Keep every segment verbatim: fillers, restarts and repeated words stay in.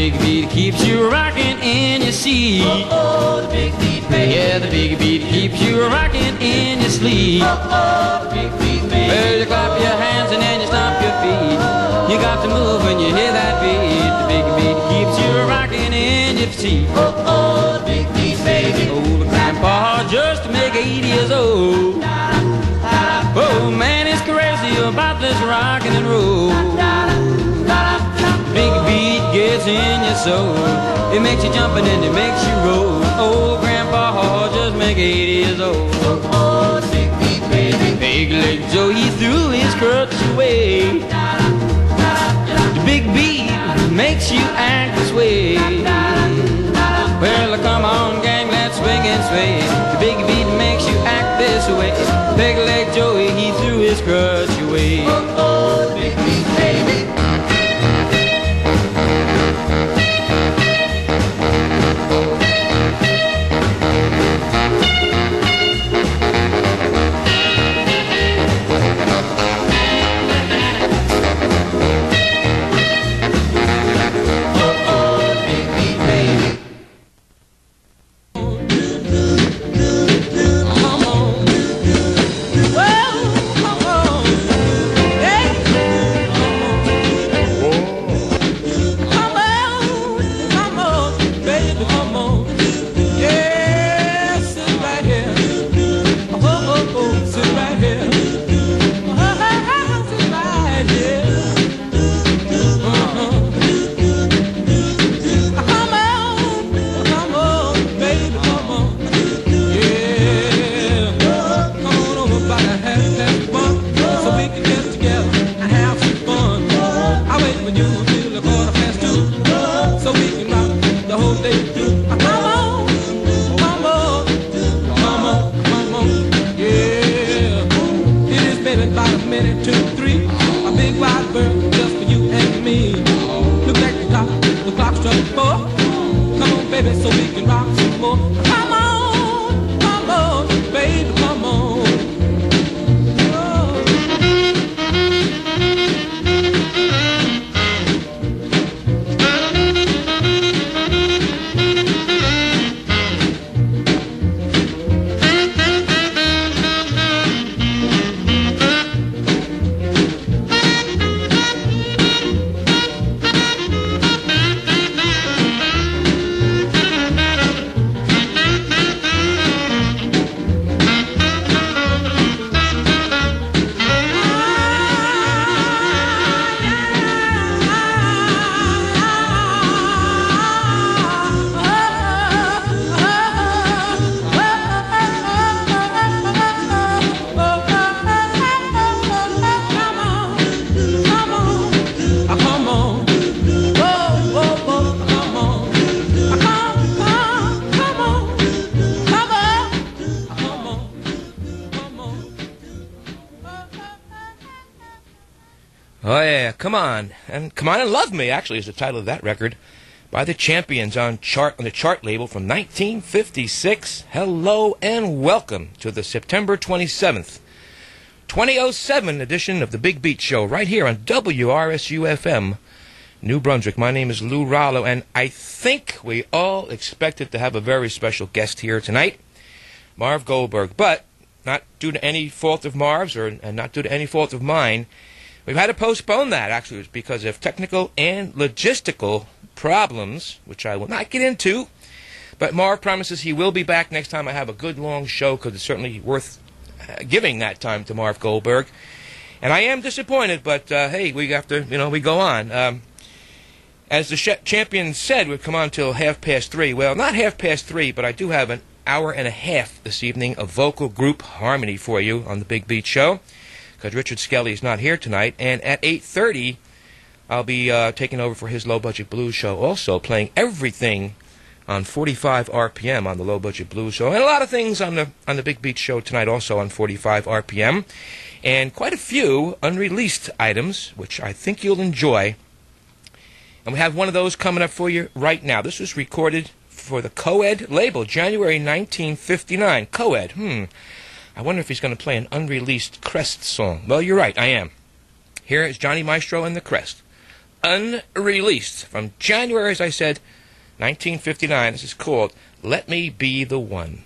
big beat keeps you rocking in your seat. Oh, oh, the big beat, baby. Yeah, the big beat keeps you rocking in your sleep. Oh, oh, the big beat, baby. Well, you clap your hands and then you stomp your feet. You got to move when you hear that beat. The big beat keeps you rocking in your seat. Oh, oh, the big beat, baby. Old grandpa just make eighty years old. Oh man, he's crazy about this rockin' and roll. Big beat gets in your soul. It makes you jump and then it makes you roll. Old grandpa just make eighty years old. Oh, oh, the big beat, baby. Big leg Joe, he threw his crutch away. The big beat makes you act this way. Well, come on, gang, let's swing and sway. The big beat makes you act this way. Big leg Joey, he threw his crutch away. Oh, oh, the big beat, baby. Oh, yeah, Come On. And Come On and Love Me, actually, is the title of that record by the Champions on chart on the chart label from nineteen fifty-six. Hello and welcome to the September twenty-seventh, twenty oh seven edition of the Big Beat Show right here on W R S U F M, New Brunswick. My name is Lou Rollo, and I think we all expected to have a very special guest here tonight, Marv Goldberg, but not due to any fault of Marv's or and not due to any fault of mine. We've had to postpone that, actually. It was because of technical and logistical problems, which I will not get into. But Marv promises he will be back next time I have a good long show, because it's certainly worth uh, giving that time to Marv Goldberg. And I am disappointed, but uh, hey, we have to, you know, we go on. Um, as the sh- champion said, we've come on till half past three. Well, not half past three, but I do have an hour and a half this evening of vocal group harmony for you on the Big Beat Show, because Richard Skelly is not here tonight. And at eight thirty, I'll be uh, taking over for his Low Budget Blues Show, also playing everything on forty-five R P M on the Low Budget Blues Show, and a lot of things on the on the Big Beat Show tonight, also on forty-five R P M, and quite a few unreleased items, which I think you'll enjoy. And we have one of those coming up for you right now. This was recorded for the Coed label, January nineteen fifty-nine. Coed, hmm. I wonder if he's going to play an unreleased Crest song. Well, you're right, I am. Here is Johnny Maestro and the Crest. unreleased from January, as I said, nineteen fifty-nine. This is called Let Me Be the One.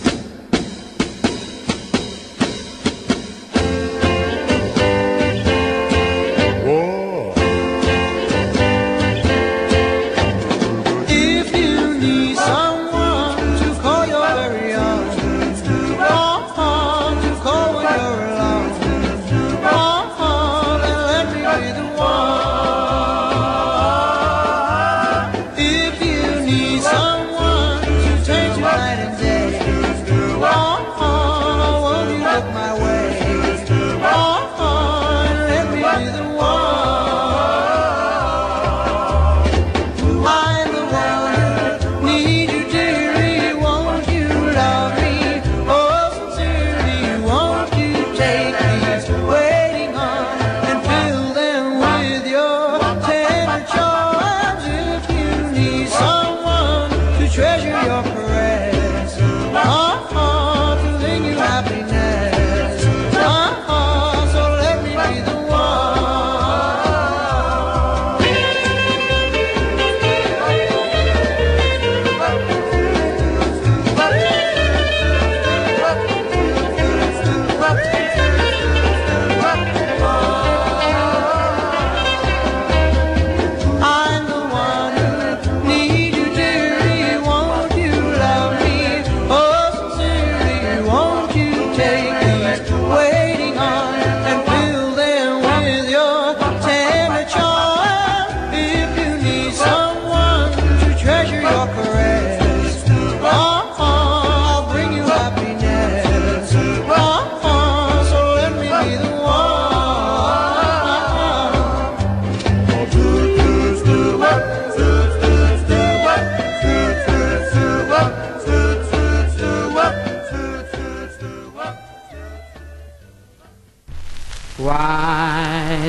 Why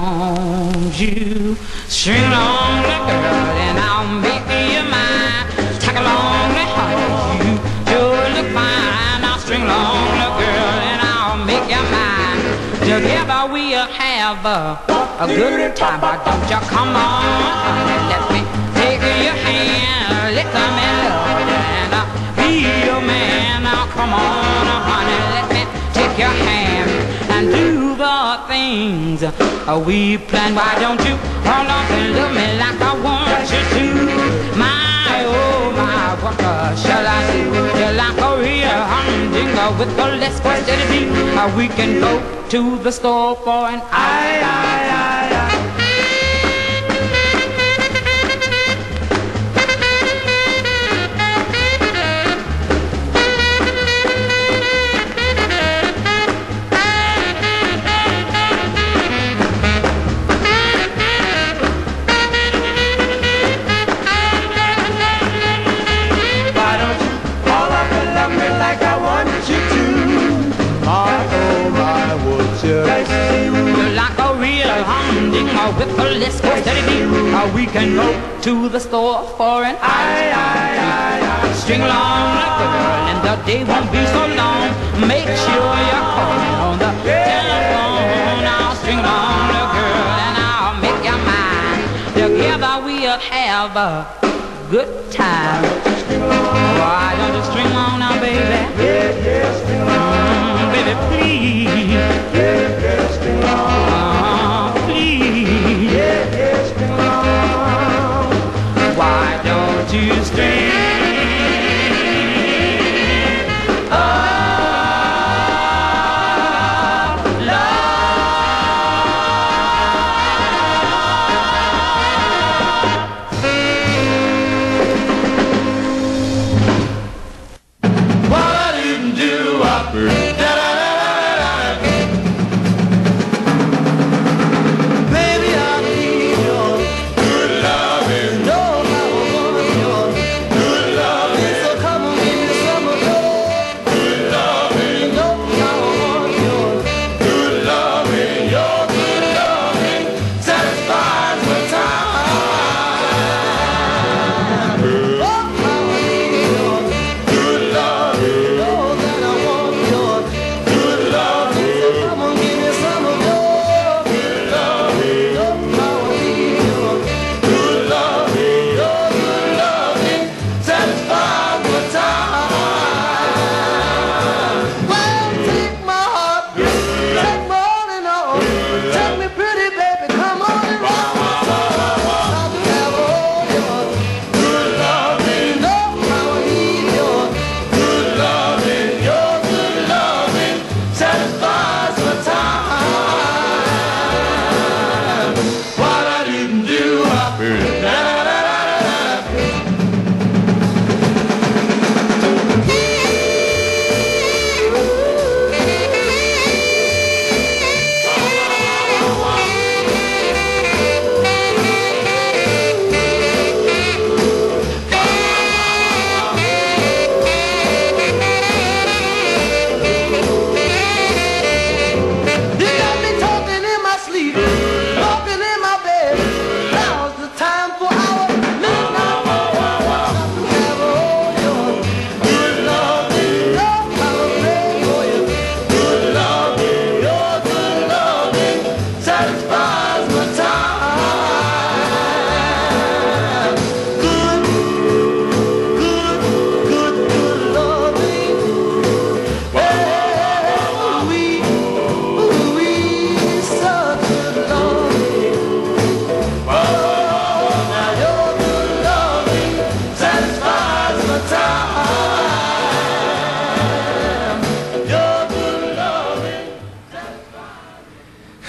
don't you string along the girl and I'll make you mine? Tag along the heart, you sure look fine. I'll string along the girl and I'll make you mine. Together we'll have a, a good time. Why don't you come on, honey, let me take your hand. Let me love you and I'll be your man. Now come on, honey, let me take your hand and do the things uh, we planned. Why don't you hold on and love me like I want you to? My, oh my, what uh, shall I do? You're like a real humdinger with a less quantity. Uh, we can go to the store for an aye, aye, aye, aye. With a list for steady, uh, we can go to the store for an aye, aye, aye, aye. String along like a girl and the day won't be so long. Make sure you're calling on the telephone. I'll string along the girl and I'll make you mine. Together we'll have a good time. Why don't you string along now, baby? Yeah, yeah, string along. Mm, baby, please. Yeah, yeah, string along. Why don't you string oh, love? What I didn't do, I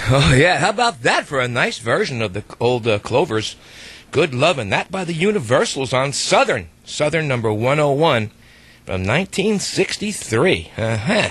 Oh, yeah. How about that for a nice version of the old uh, Clovers? Good Lovin'. That by the Universals on Southern. Southern number one oh one from nineteen sixty-three. Uh-huh.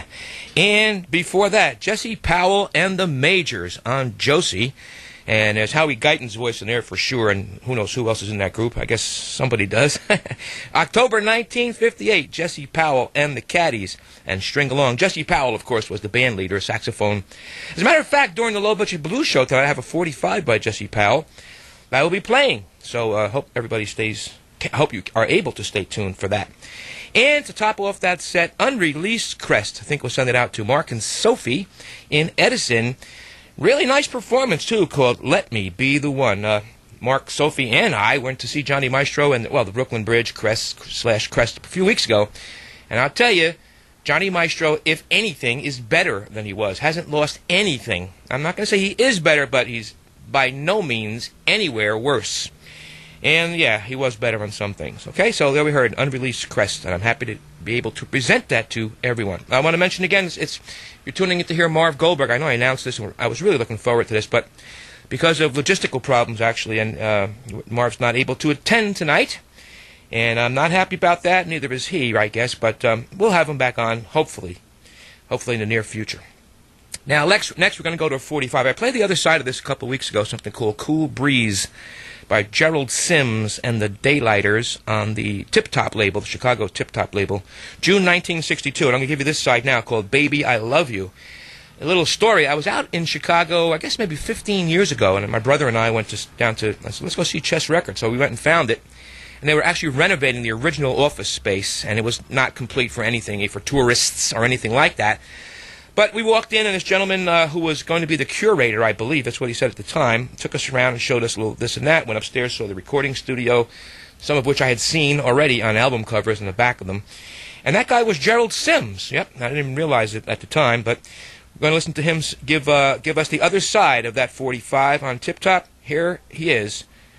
And before that, Jesse Powell and the Majors on Josie. And there's Howie Guyton's voice in there for sure, and who knows who else is in that group. I guess somebody does. October nineteen fifty-eight, Jesse Powell and the Caddies and String Along. Jesse Powell, of course, was the band leader, saxophone. As a matter of fact, during the Low Budget Blues Show tonight, I have a forty-five by Jesse Powell that I will be playing. So I uh, hope everybody stays, I hope you are able to stay tuned for that. And to top off that set, Unreleased Crest. I think we'll send it out to Mark and Sophie in Edison. Really nice performance, too, called Let Me Be the One. Uh, Mark, Sophie, and I went to see Johnny Maestro and, well, the Brooklyn Bridge Crest slash Crest a few weeks ago. And I'll tell you, Johnny Maestro, if anything, is better than he was. Hasn't lost anything. I'm not going to say he is better, but he's by no means anywhere worse. And, yeah, he was better on some things. Okay, so there we heard Unreleased Crest, and I'm happy to be able to present that to everyone. I want to mention again, it's, it's you're tuning in to hear Marv Goldberg. I know I announced this, and I was really looking forward to this, but because of logistical problems, actually, and uh, Marv's not able to attend tonight, and I'm not happy about that. Neither is he, I guess, but um, we'll have him back on, hopefully, hopefully in the near future. Now, next, next we're going to go to a forty-five. I played the other side of this a couple of weeks ago, something called Cool Breeze by Gerald Sims and the Daylighters on the Tip Top label, the Chicago Tip Top label, June nineteen sixty-two. And I'm going to give you this side now called Baby, I Love You. A little story. I was out in Chicago, I guess maybe fifteen years ago, and my brother and I went to, down to, I said, let's go see Chess Records. So we went and found it. And they were actually renovating the original office space, and it was not complete for anything, for tourists or anything like that. But we walked in, and this gentleman uh, who was going to be the curator, I believe, that's what he said at the time, took us around and showed us a little this and that, went upstairs, saw the recording studio, some of which I had seen already on album covers in the back of them. And that guy was Gerald Sims. Yep, I didn't even realize it at the time, but we're going to listen to him give uh, give us the other side of that forty-five on Tip Top. Here he is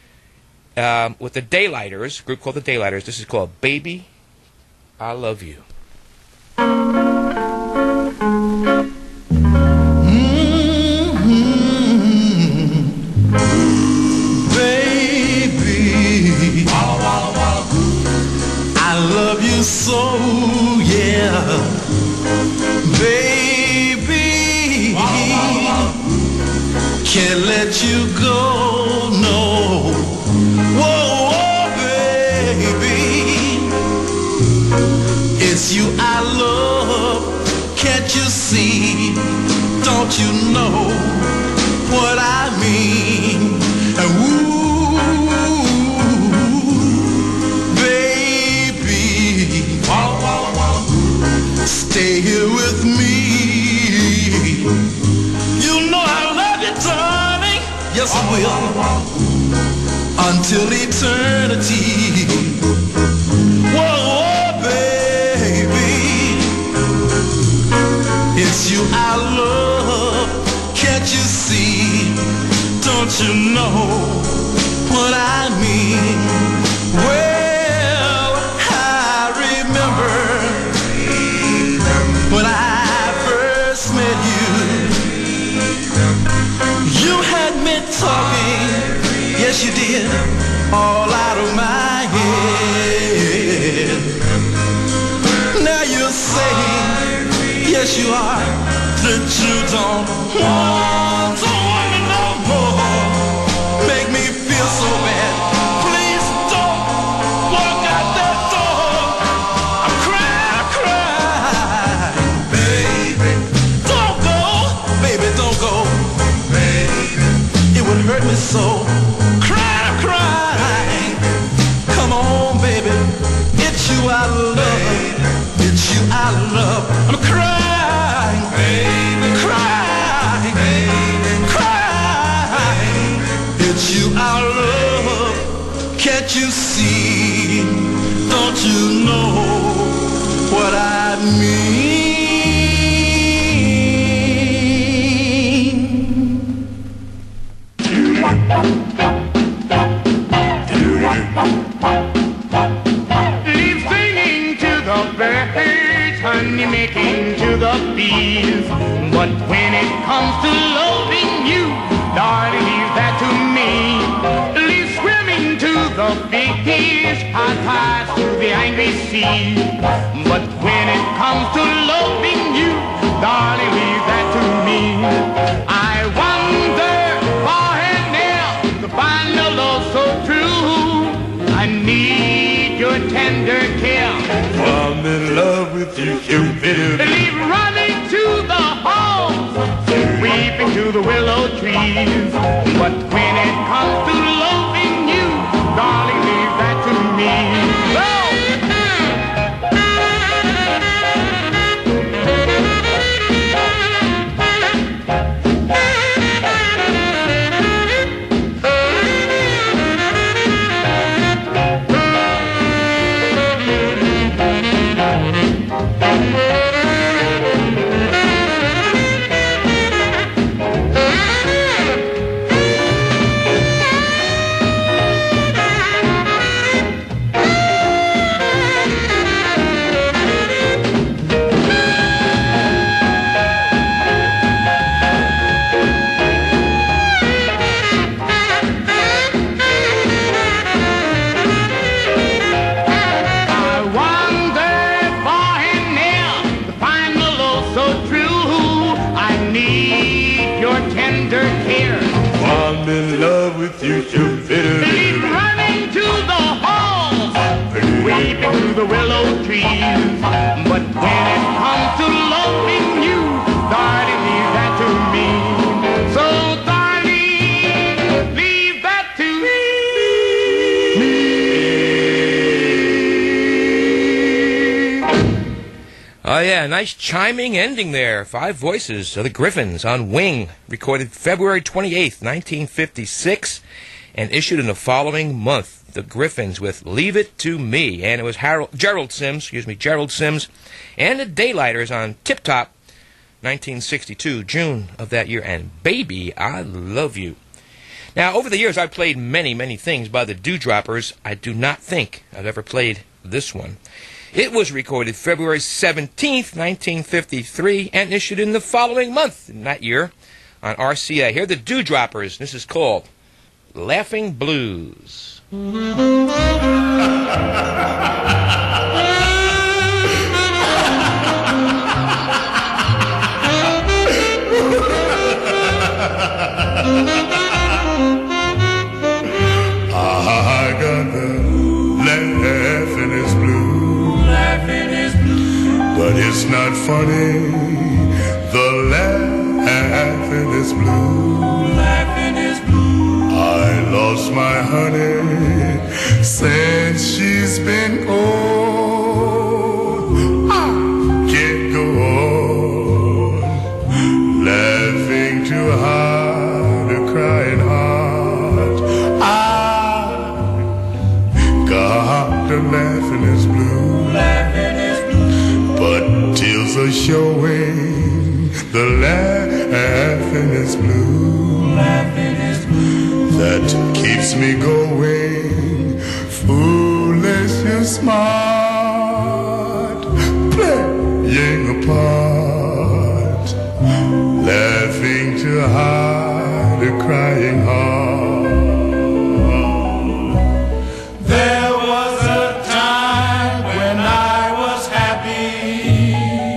um, with the Daylighters, a group called the Daylighters. This is called Baby, I Love You. So, yeah, baby, can't let you go, no. Whoa, whoa, baby, it's you I love, can't you see? Don't you know what I mean? And ooh, stay here with me. You know I love you, darling. Yes, I will. Until eternity. Whoa, baby, it's you I love. Can't you see? Don't you know what I mean? Well, I remember when I first met you, you had me talking, yes you did, all out of my head. Now you're saying, yes you are, that you don't want to want me no more. Make me feel so bad. Please don't walk out that door. I'm crying, crying. Don't go, baby, don't go. It would hurt me so. Cry, cry. Come on, baby. It's you I love. It's you I love. I'm crying, crying, crying. It's you I love. Can't you see? Don't you know what I mean? Leave singing to the birds, honey making to the bees. But when it comes to loving you, darling, leave that to me. Leave swimming to the big fish, high tides to the angry sea. But when it comes to loving you, darling, leave that to me. I wonder far and near to find a love so true. I need your tender care. I'm in love with you, Cupid. Leave running to the halls, weeping to the willow trees. But when it comes to loving you, darling, leave that to me. Oh! I'm in love with you, Cupid. Leave running to the halls, weeping through the willow trees. But when it comes to loving you, darling, leave that to me. So, darling, leave that to me. Oh, yeah, nice chiming ending there. Five voices of the Griffins on Wing, recorded February twenty-eighth, nineteen fifty-six, and issued in the following month. The Griffins with Leave It to Me, and it was Harold, Gerald Sims, excuse me, Gerald Sims, and the Daylighters on Tip Top, nineteen sixty-two, June of that year, and Baby, I Love You. Now, over the years, I've played many, many things by the Dewdroppers. I do not think I've ever played this one. It was recorded February seventeenth, nineteen fifty-three, and issued in the following month in that year on R C A. Here are the Dewdroppers. This is called Laughing Blues. I got the laughing is blue, laughing is blue, but it's not funny. The laughing is blue, laughing is blue. I lost my honey since she's been gone. I can't go on laughing too hard, a crying heart. I got the laughing is blue, laughing is blue, but tears are showing. The laughing is blue, laughing is blue, that keeps me going. Foolish and smart, playing a part, laughing too hard, a crying heart. There was a time when I was happy.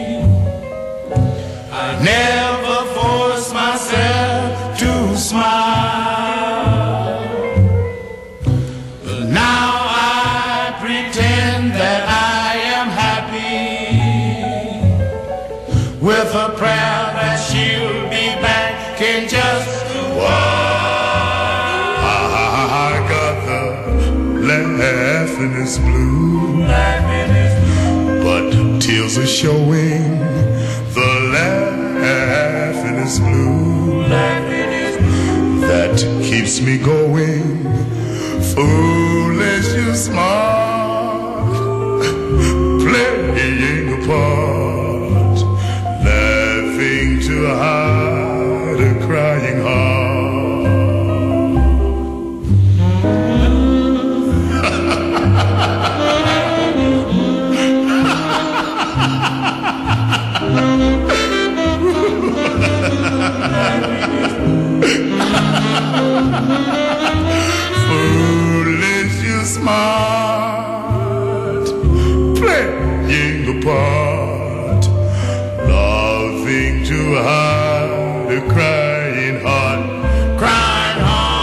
I never forced myself to smile, but now I pretend that I am happy, with a prayer that she'll be back in just a while. I got the laughing is blue, laughing is blue, but tears are showing. The laughing is blue, laughing is blue, that keeps me going. Foolish and smart, playing a part, laughing too hard, a crying heart. Foolish, you smart, playing the part, loving too hard, crying hard, crying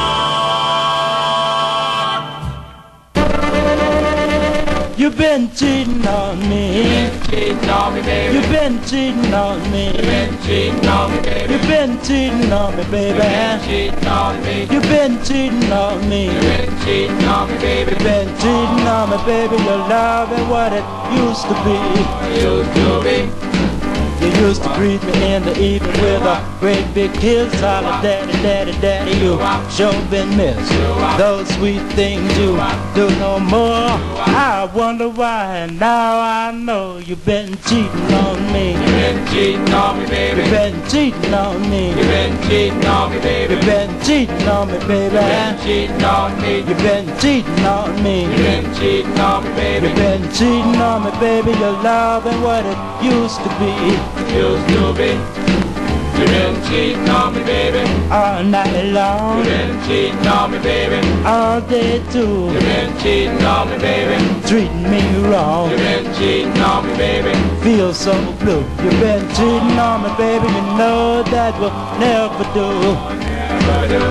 hard. You've been cheating on me. Cheating on me, baby. You've been cheating on me. Been cheating on me, baby. You've been cheating on me, baby. Cheating on me. You've been cheating on me. Been cheating on me, baby. You've been cheating on me, baby. Your love ain't what it used to be. Used to be. You used to greet me in the evening with a great big kiss, holler, daddy, daddy, daddy. You sure been missed. Those sweet things you do no more. I wonder why, and now I know you've been cheating on me. Been cheating on me, baby. You've been cheating on me. Been cheating on me, baby. You've been cheating on me, baby. Been cheating on me. You've been cheating on me. Been cheating on me, baby. You've been cheating on me, baby. Your love ain't what it used to be. Used to be. You've been cheating on me, baby. All night long. You've been cheating on me, baby. All day too. You've been cheating on me, baby. Treating me wrong. You've been cheating on me, baby. Feel so blue. You've been cheating on me, baby. You know that will never do. Never do.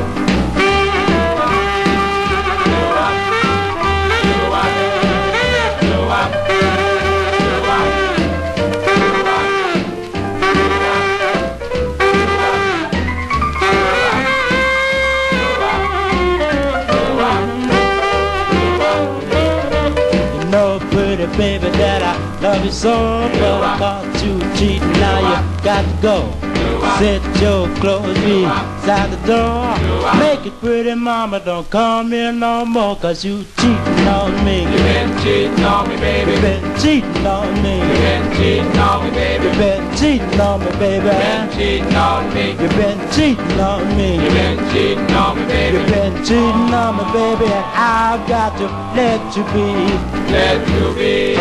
Baby, that I love you so, but I caught you cheating, now you got to go. Set your clothes beside the door. Make it pretty, mama, don't come here no more, cause you cheating on me. You've been cheating on me, baby. You've been cheating on me. You've been cheating on me, baby. You've been cheating on me, baby. Been cheating on me. You've been cheating on me. You've been cheating on me, baby. You've been cheating on me, baby, and I've got to let you be. Let you be.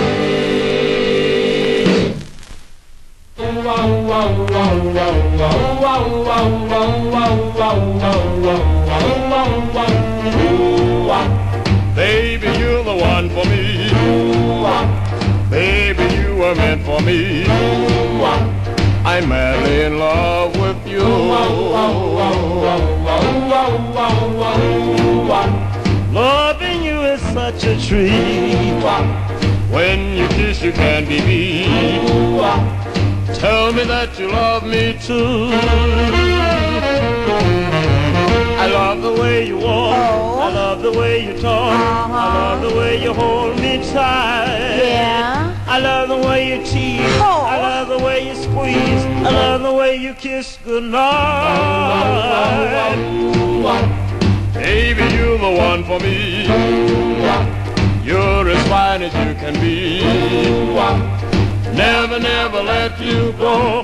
Baby, you're the one for me. Baby, you were meant for me. I'm madly in love with you. Loving you is such a treat. When you kiss, you can't be beat. Tell me that you love me too. I love the way you walk. I love the way you talk. I love the way you hold me tight. Yeah. I love the way you tease. Oh. I love the way you squeeze. I love the way you kiss goodnight. Baby, you're the one for me. You're as fine as you can be. Never, never let you go.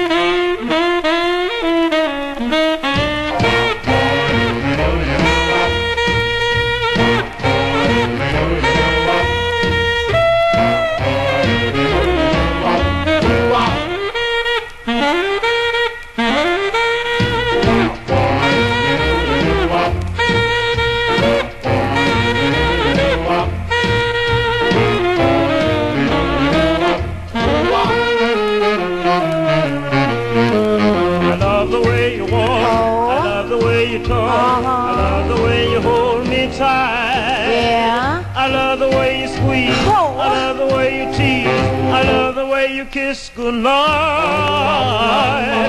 Kiss goodnight.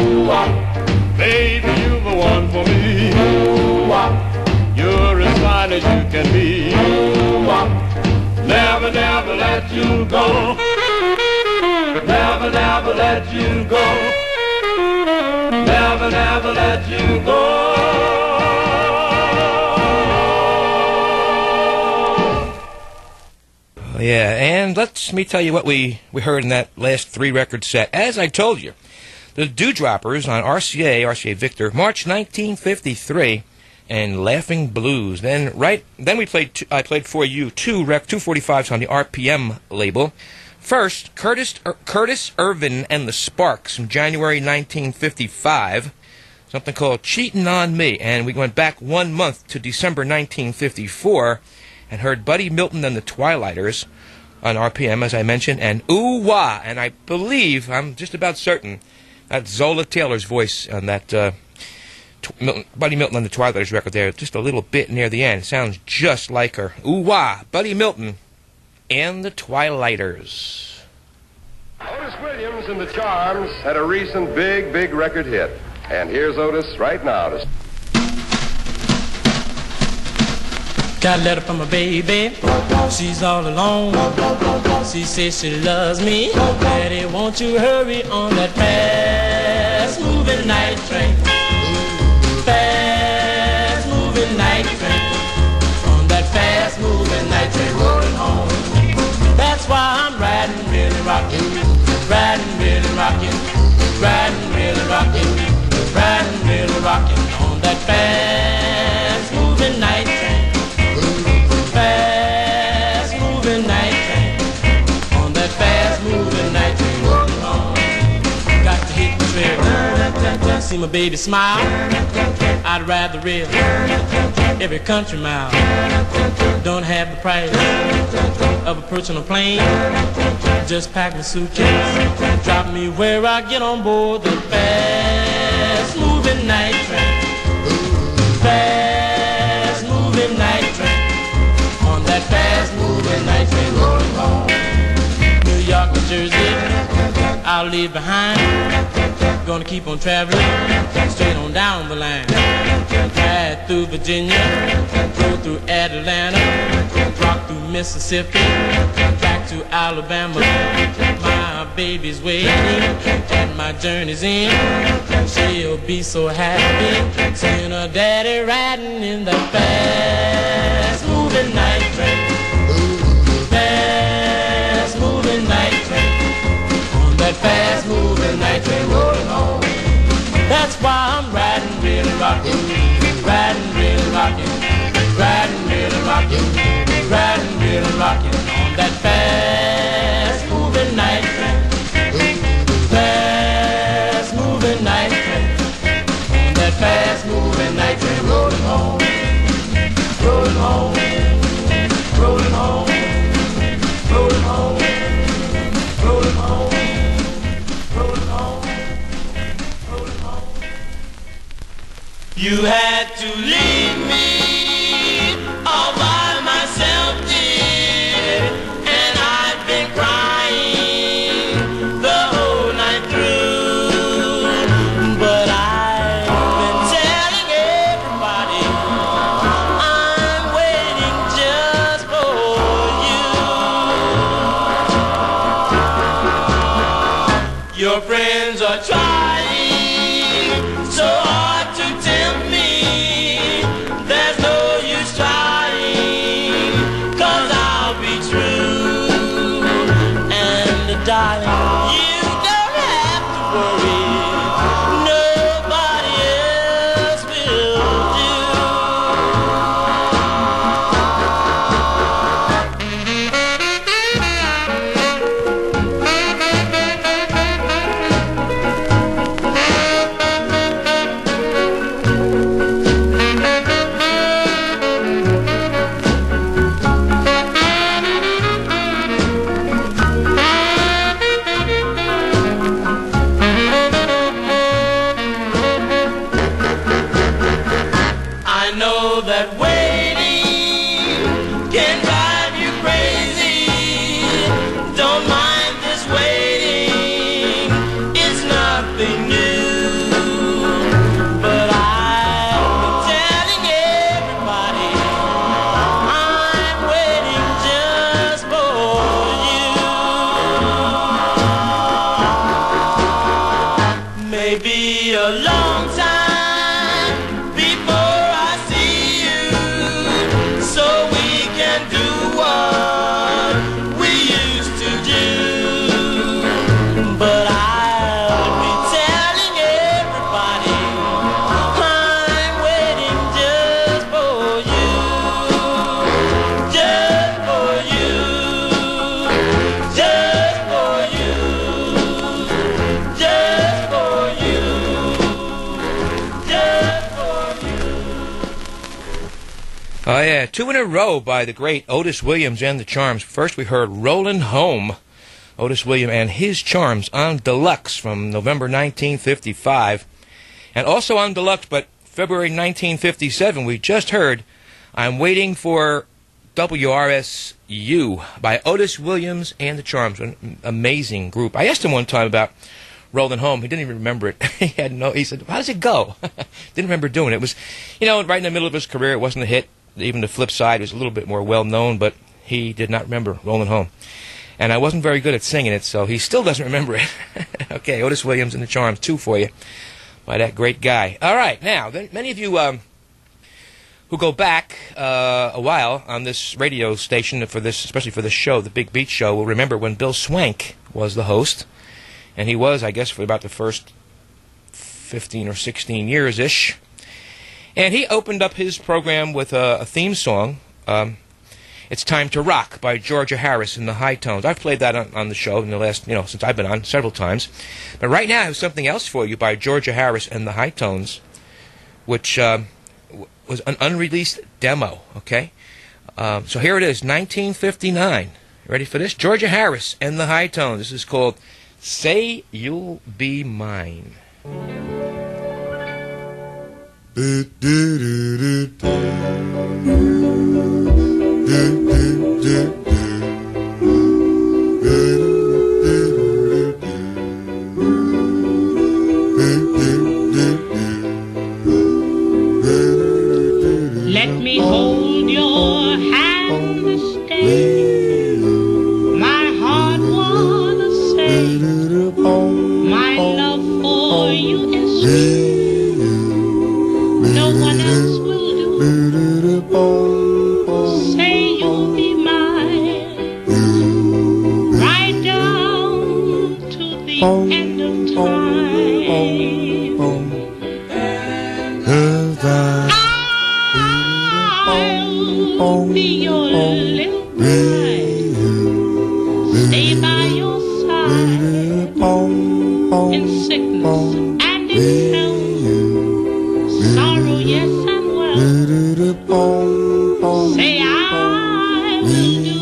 Baby, you're the one for me. You're as fine as you can be. Never, never let you go. Never, never let you go. Never, never let you go. Yeah, and let me tell you what we, we heard in that last three-record set. As I told you, the Dewdroppers on R C A, R C A Victor, March nineteen fifty-three, and Laughing Blues. Then right, then we played. Two, I played for you two rec two forty-fives on the R P M label. First, Curtis Ir- Curtis Irvin and the Sparks from January nineteen fifty-five. something called Cheatin' on Me. And we went back one month to December nineteen fifty-four and heard Buddy Milton and the Twilighters on R P M, as I mentioned, and Ooh Wah. And I believe, I'm just about certain, that's Zola Taylor's voice on that uh, Milton, Buddy Milton and the Twilighters record there, just a little bit near the end. It sounds just like her. Ooh Wah, Buddy Milton and the Twilighters. Otis Williams and the Charms had a recent big, big record hit. And here's Otis right now to... Got a letter from my baby, she's all alone. She says she loves me. Daddy, won't you hurry on that fast-moving night train? Fast-moving night train. On that fast-moving night train rolling home. That's why I'm riding, really rocking. Riding, really rocking. Riding, really rocking. Riding, really rocking on that fast-moving night train. Fast-moving night train, on that fast-moving night train, rolling on. Got to hit the trail, see my baby smile. I'd ride the rail every country mile. Don't have the price of a personal plane. Just pack my suitcase, drop me where I get on board the fast-moving night train. Fast-moving night train. That fast-moving night train rolling home. New York, New Jersey, I'll leave behind. Gonna keep on traveling, straight on down the line. Ride through Virginia, go through Atlanta, rock through Mississippi, back to Alabama. My baby's waiting at my journey's end. She'll be so happy seeing her daddy riding in that fast-moving night train. Fast-moving night train. On that fast-moving night train rolling home. That's why I'm riding, really rocking. Riding, really rocking. Riding, really rocking. Riding, really rocking. On that fast-moving night train. Fast-moving night train. On that fast-moving night train rolling home. Rolling home. Rolling home, rolling home, rolling home, rolling home, rolling home. You had to leave me all by myself, dear, and I've been crying the whole night through. But I've been telling everybody I'm waiting just for you. Your friends are trying so hard to tempt me. There's no use trying, 'cause I'll be true. And darling, you don't have to worry. Nobody else will do. I know that waiting can drive you crazy. Don't mind this waiting, it's nothing new. But I've been telling everybody I'm waiting just for you. Maybe a long time before I see you. Oh, yeah. Two in a row by the great Otis Williams and the Charms. First, we heard Rollin' Home. Otis Williams and his Charms on Deluxe from November nineteen fifty-five. And also on Deluxe, but February nineteen fifty-seven, we just heard I'm Waiting for W R S U by Otis Williams and the Charms. An amazing group. I asked him one time about Rollin' Home. He didn't even remember it. he had no. He said, "How does it go?" Didn't remember doing it. It was, you know, right in the middle of his career. It wasn't a hit. Even the flip side was a little bit more well known, but he did not remember Rollin' Home. And I wasn't very good at singing it, so he still doesn't remember it. Okay, Otis Williams and the Charms, two for you by that great guy. All right, now, then, many of you um, who go back uh, a while on this radio station, for this, especially for this show, the Big Beat Show, will remember when Bill Swank was the host. And he was, I guess, for about the first fifteen or sixteen years-ish. And he opened up his program with a, a theme song, um, It's Time to Rock by Georgia Harris and the High Tones. I've played that on, on the show in the last, you know, since I've been on several times. But right now I have something else for you by Georgia Harris and the High Tones, which uh, was an unreleased demo, okay? Um, so here it is, nineteen fifty-nine. Ready for this? Georgia Harris and the High Tones. This is called Say You'll Be Mine. Do, do, do, do, do. Let me hold your hand this day. My heart wanna say my love for you is sweet. No one else will do. Say you'll be mine right down to the end of time. I'll be your little bride. Stay by your side in sickness and in health, sorrow, yes, and wealth. Say I will do.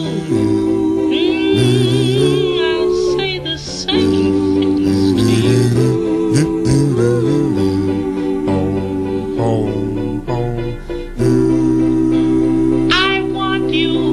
Mm, I'll say the same things to you. I want you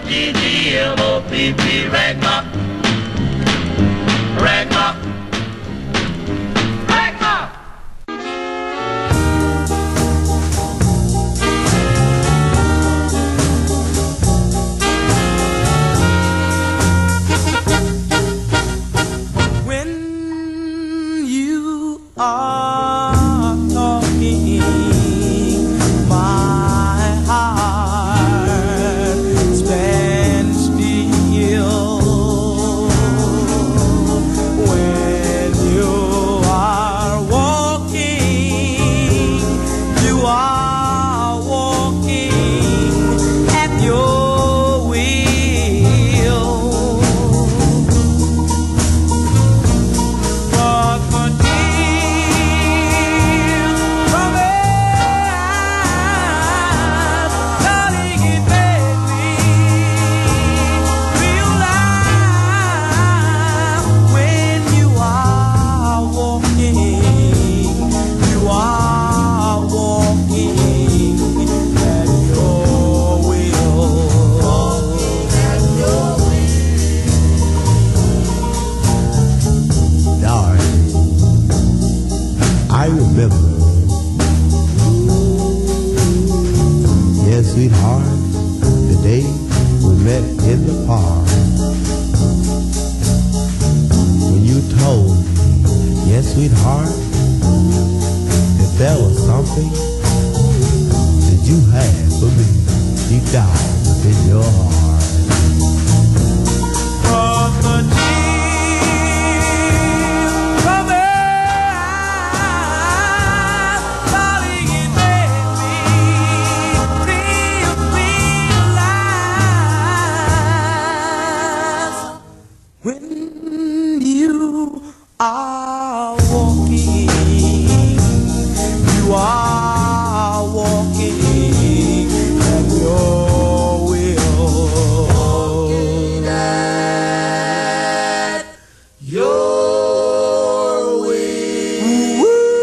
G G M O P P, rag mop, rag mop, rag mop. When you are talking, my heart stands still. When you are walking, you are walking at your will. But the deal from us, darling, it made me realize when you are walking, you are walking at your will. Darling, I remember. Yes, sweetheart, the day we met in the park. When you told me, yes, sweetheart, that there was something that you had for me deep down within your heart. From the deal from us, darling, it made me real- realize when you are walking, you are walking at your will. At your will.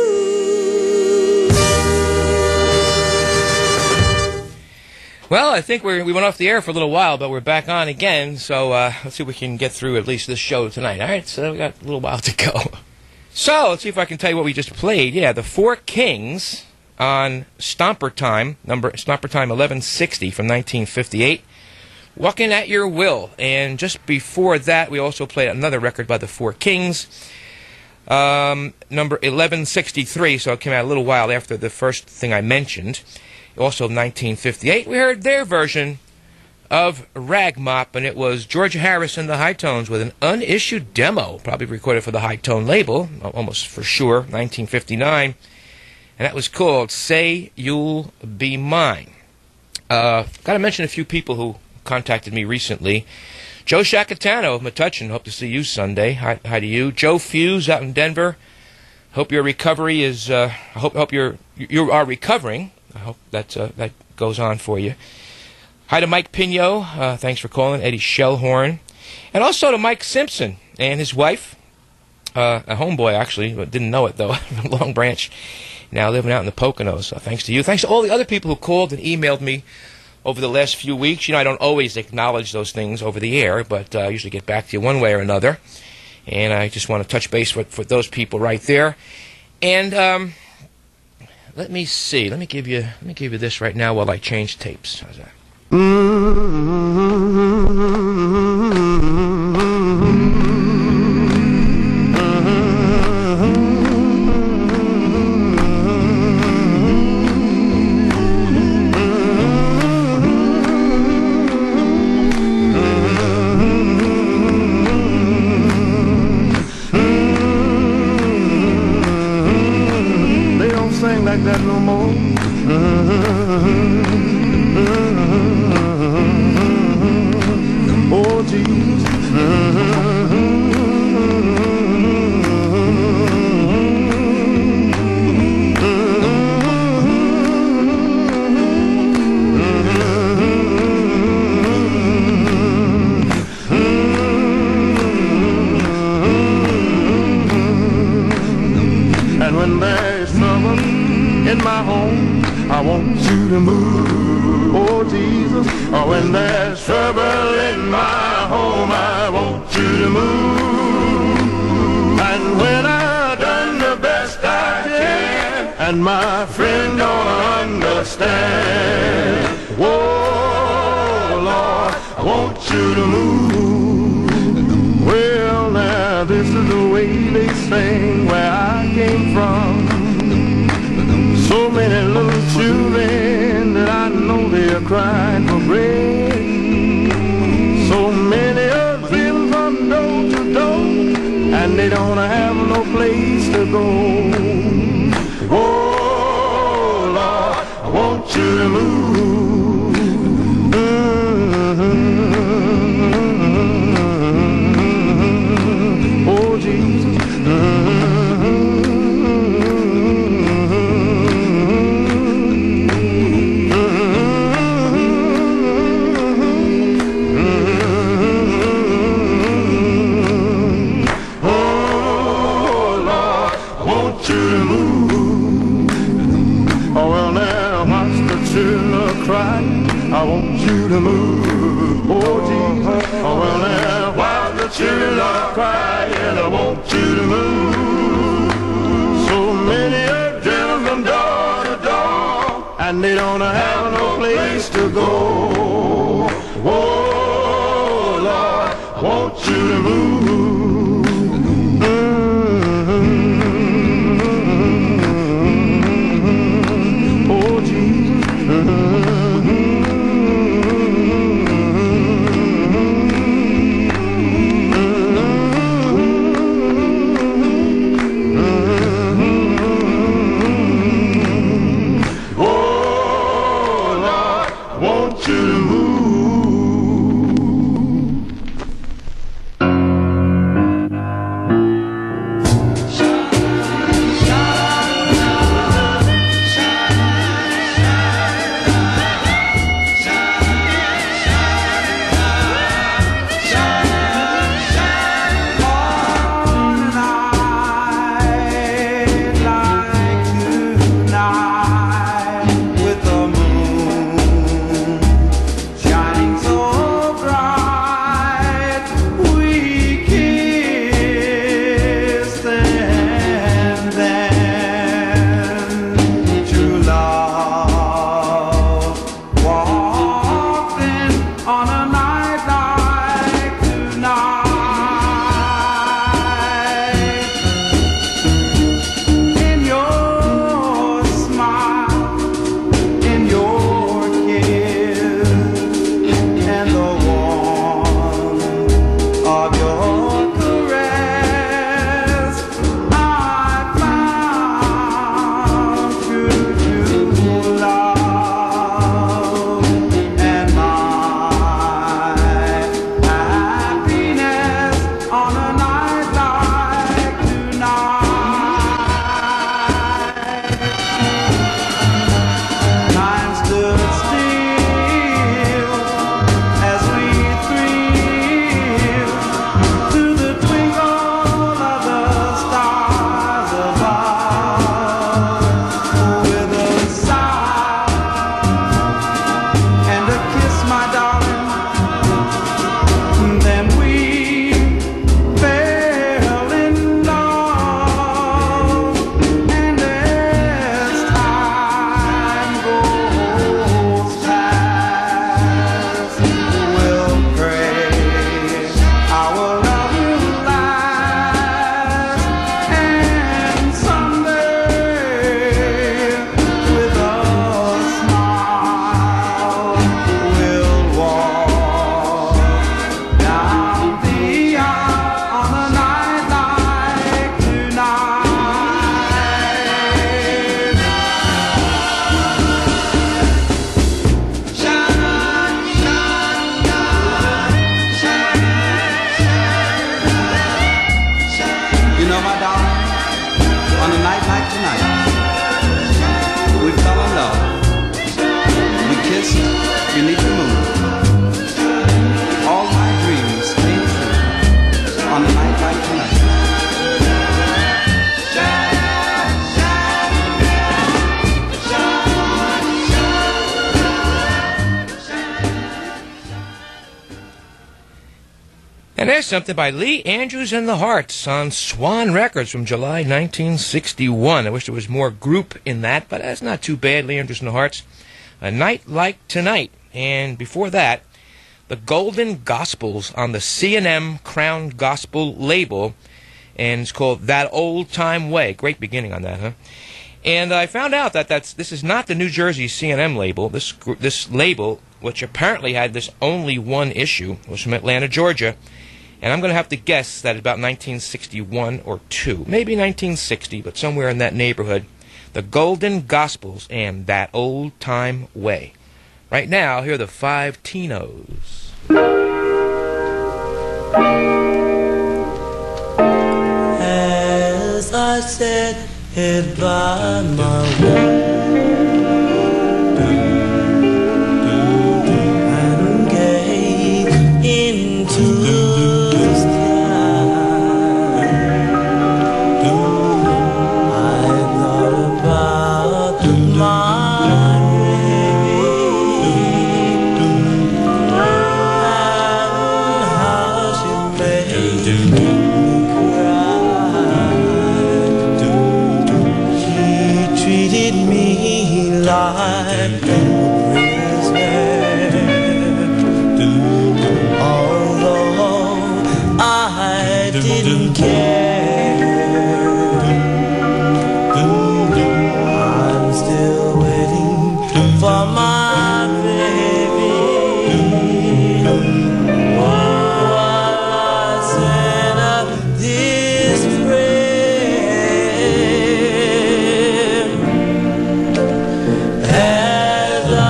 Well, I think we're, we went off the air for a little while, but we're back on again. So uh, let's see if we can get through at least this show tonight. All right, so we got a little while to go. So let's see if I can tell you what we just played. Yeah, the Four Kings on Stomper Time, number Stomper Time eleven sixty from nineteen fifty-eight. Walking at Your Will. And just before that, we also played another record by the Four Kings, um, number eleven sixty-three, so it came out a little while after the first thing I mentioned. Also nineteen fifty-eight, we heard their version of Rag Mop, and it was George Harris and the High Tones with an unissued demo, probably recorded for the High Tone label, almost for sure, nineteen fifty-nine, and that was called Say You'll Be Mine. Uh, got to mention a few people who contacted me recently. Joe Shacatano of Metuchen, hope to see you Sunday. Hi, hi to you. Joe Fuse out in Denver. Hope your recovery is. Uh, I hope hope you're you are recovering. I hope that uh, that goes on for you. Hi to Mike Pino. Uh, thanks for calling. Eddie Shellhorn, and also to Mike Simpson and his wife, uh, a homeboy actually, but didn't know it though. From Long Branch, now living out in the Poconos. So thanks to you. Thanks to all the other people who called and emailed me over the last few weeks. You know, I don't always acknowledge those things over the air, but uh, I usually get back to you one way or another. And I just want to touch base with, with those people right there. And um, let me see. Let me give you. Let me give you this right now while I change tapes. How's that? They don't sing like that no more. Oh, Jesus. And when there's trouble in my home, I want you to move. Oh, Jesus. Oh, when there's trouble my friend don't understand. Whoa, Lord, I want you to move. Well, now this is the way they sing where I came from. So many little children that I know they're crying for bread. So many are driven from door to door, and they don't have no place to go. Oh, Lord, I want you to move. Mm-hmm. Oh, Jesus. Mm-hmm. Cry, I want you to move, oh Jesus. Oh well now, while the children are crying, I want you to move. So many are driven from door to door, and they don't have no place to go. Oh Lord, I want you to move. Mm-hmm. Oh Jesus. Mm-hmm. To And there's something by Lee Andrews and the Hearts on Swan Records from July nineteen sixty-one. I wish there was more group in that, but that's not too bad. Lee Andrews and the Hearts. A Night Like Tonight. And before that, the Golden Gospels on the C and M Crown Gospel label. And it's called That Old Time Way. Great beginning on that, huh? And I found out that that's, this is not the New Jersey C and M label. This, this label, which apparently had this only one issue, was from Atlanta, Georgia. And I'm going to have to guess that about nineteen sixty-one or two. Maybe nineteen sixty, but somewhere in that neighborhood. The Golden Gospels and That Old Time Way. Right now, here are the Five Tinos. As I said it by my way, and gazed into the sky, I thought about my baby and how she made me treated me like a prisoner, although I didn't care. I'm still waiting for my baby. Oh, I sent up this prayer. As I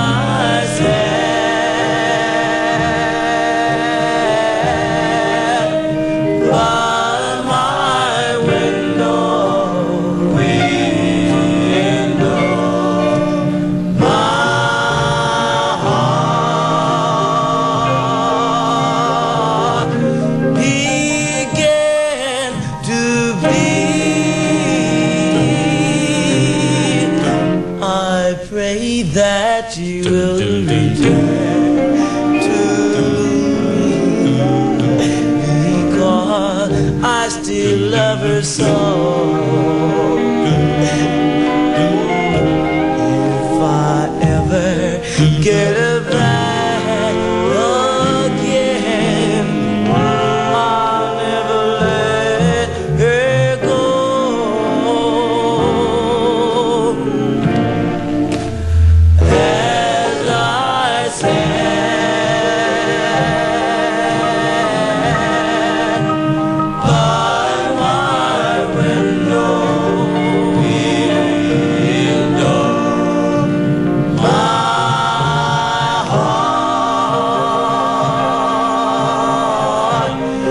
sat by my window, window, my heart began to bleed. I pray that you will return to me, because I still love her so. If I ever get her back again, I'll never let her go. As I sat by my window, window, my heart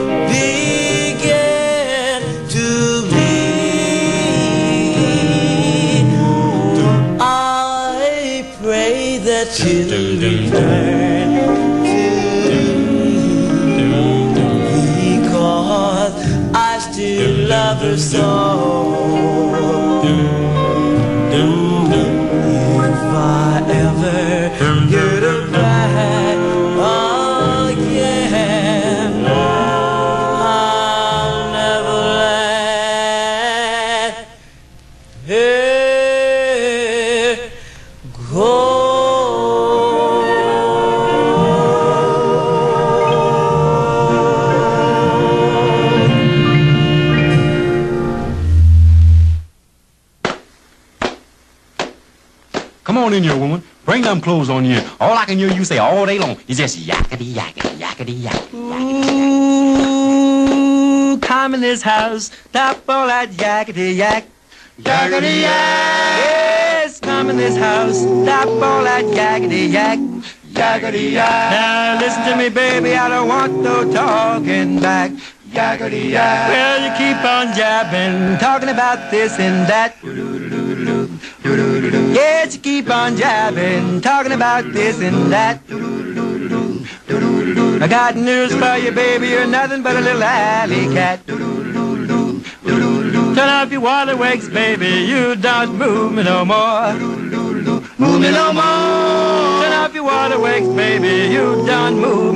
began to bleed. I pray that you'll return to me, because I still love her so. If I ever get her back again, I'll never let her go. Come on in here, woman. Bring them clothes on you. All I can hear you say all day long is just yakety yakety yakety yakety. Ooh, come in this house, stop all that yakety yak. Yakety yak. Yes, come in this house, stop all that yakety yak. Yakety yak. Now listen to me, baby, I don't want no talking back. Yakety yak. Well, you keep on jabbing, talking about this and that. Yes, you keep on jabbing, talking about this and that. I got news for you, baby, you're nothing but a little alley cat. Turn off your waterworks, baby, you don't move me no more. Move me no more. Turn off your waterworks, baby, you don't move me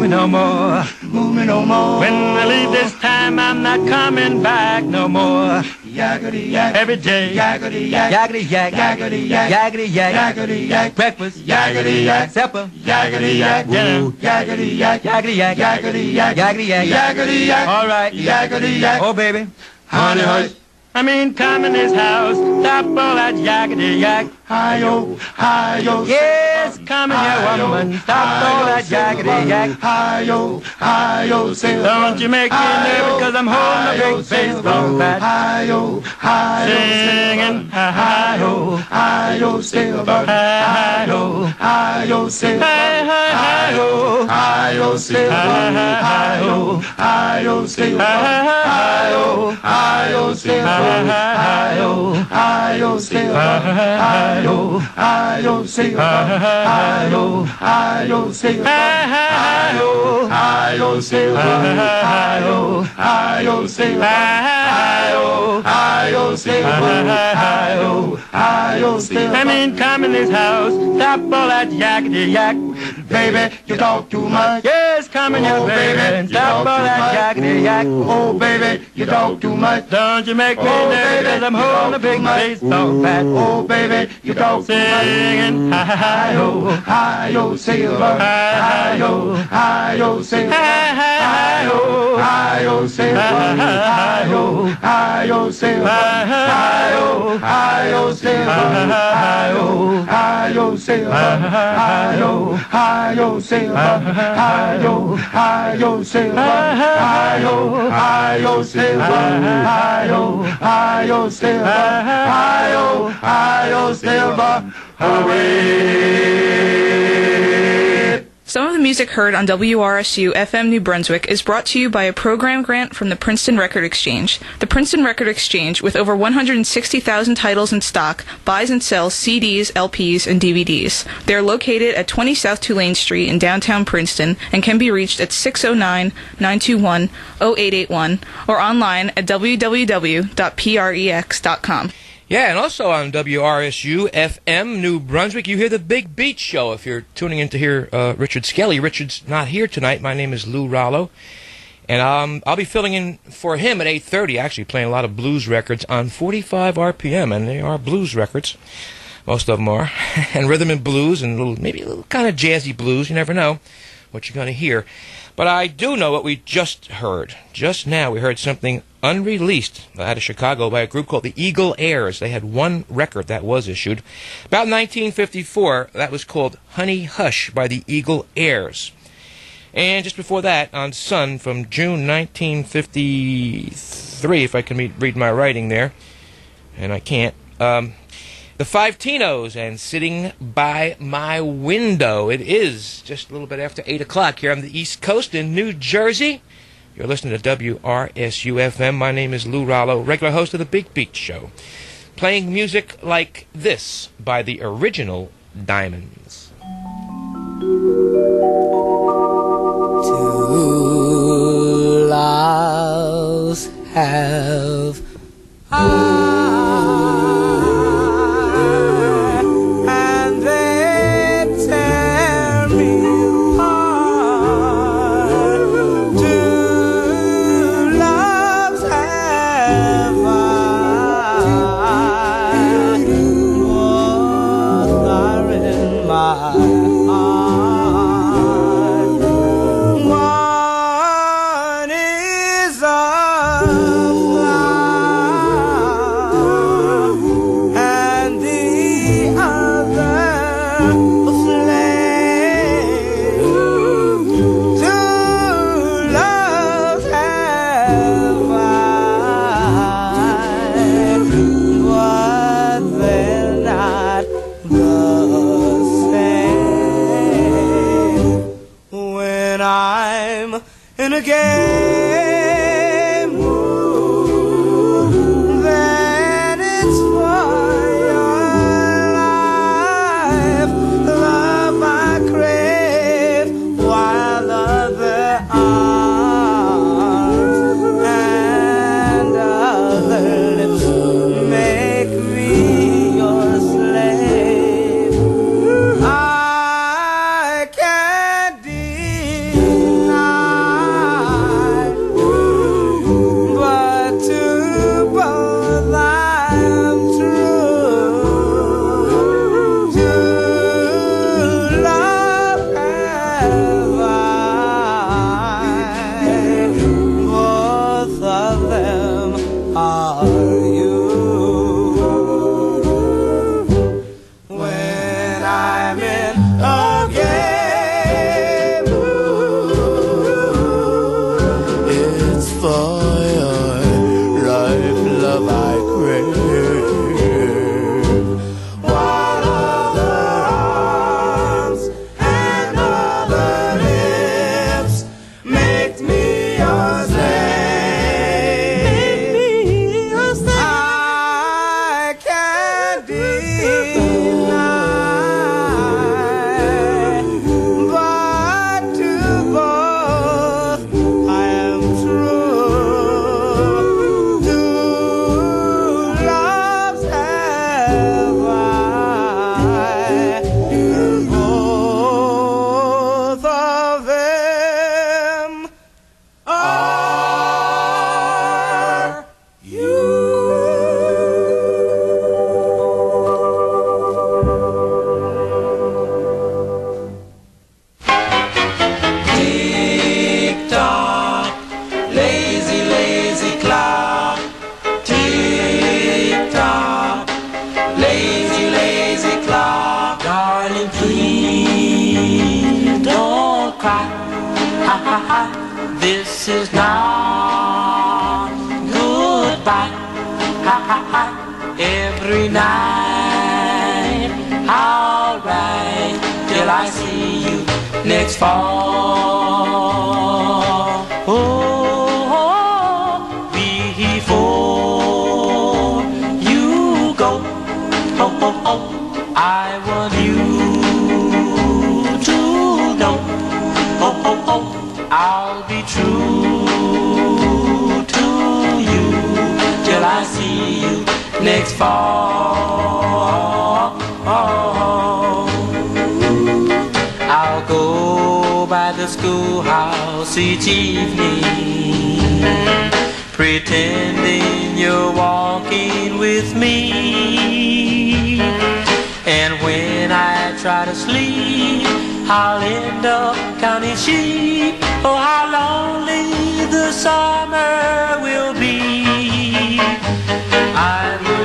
me no more. Move me no more. When I leave this time, I'm not coming back no more. Yakety yak. Every day. Yakety yak. Yakety yak. Yakety yak. Yakety yak. Yakety yak. Breakfast. Yakety yak. Supper. Yakety yak. Dinner. Yakety yak. Yakety yak. Yakety yak. Yakety yak. Yakety yak. All right. Yakety yak. Oh baby. Honey hush. I mean, come in this house, stop all that yakety yak. Hi-yo, hi-yo. Yes, come in here, woman, stop all that yakety yak. Hi-yo, hi-yo, say. Don't you make me nervous, cause I'm holding a big bass drum bat. Hi-yo, hi-yo, singing. Hi-yo, hi-yo, say about. Hi-yo, hi-yo, say. Hi-yo, hi-yo, say. Hi-yo, hi-yo, say. Hi-yo, hi-yo, say. Hi-yo, hi-yo, say. Hi-yo, hi-yo, say. Hi-yo, hi-yo, say. Hi-yo, hi-yo, say. Hi-yo, hi-yo, say. Hi-yo, hi-yo, say. Hi-yo, hi-yo, say. I mean, come in this house, stop all that yakety yak. Baby, you talk too much. Yes, come in here, baby, stop all that yakety yak. Oh, baby, you talk too much. Don't you make me nervous, cause I'm holding a big bass drum bat. Oh, baby, you talk too much. Singing, hi-yo, hi-yo, say about. Hi-yo, hi-yo, say about. Hi-yo, hi-yo, say about. Hi-yo, hi-yo, say about. Hi-yo, hi-yo, say about. Hi-yo, hi-yo, say about. Hi-yo, hi-yo, say about. Hi-yo, hi-yo, say about. Hi-yo, hi-yo, say about. Hi-yo, hi-yo, say about. Hi-yo, hi-yo, say about. Hooray! Some of the music heard on W R S U F M New Brunswick is brought to you by a program grant from the Princeton Record Exchange. The Princeton Record Exchange, with over one hundred sixty thousand titles in stock, buys and sells C Ds, L Ps, and D V Ds. They are located at twenty South Tulane Street in downtown Princeton and can be reached at six oh nine, nine two one, oh eight eight one or online at w w w dot prex dot com. Yeah, and also on W R S U F M New Brunswick, you hear the Big Beat Show. If you're tuning in to hear uh, Richard Skelly, Richard's not here tonight. My name is Lou Rallo, and um, I'll be filling in for him at eight thirty, actually playing a lot of blues records on forty-five R P M, and they are blues records. Most of them are. And rhythm and blues, and a little, maybe a little kind of jazzy blues. You never know what you're going to hear. But I do know what we just heard. Just now we heard something unreleased out of Chicago by a group called the Eagle Airs. They had one record that was issued. About nineteen fifty-four, that was called Honey Hush by the Eagle Airs. And just before that, on Sun from June nineteen fifty-three, if I can read, read my writing there, and I can't, um, the Five Tinos and Sitting by My Window. It is just a little bit after eight o'clock here on the East Coast in New Jersey. You're listening to W R S U F M. My name is Lou Rallo, regular host of the Big Beat Show, playing music like this by the Original Diamonds. Two loves have I, and they tear me apart. Two loves have I, both are in my heart. One is a in a game, then it's for your life. Love I crave, while other arms and other lips make me your slave. I can't deal for your ripe love I crave. What other arms and other lips make me your slave? Make me your slave. I can't deny, but to both I am true. Two loves have I, and both of them are you. Tick-tock, lazy, lazy clock. Tick-tock, lazy, lazy clock. Darling, please don't cry. Ha ha ha, this is not goodbye. Ha ha ha, every night I'll ride till I see you next fall. Oh, before you go, oh, oh, oh, I want you to know, oh, oh, oh, I'll be true to you till I see you next fall. I'll go by the schoolhouse each evening, pretending you're walking with me. And when I try to sleep, I'll end up counting sheep. Oh, how lonely the summer will be. I will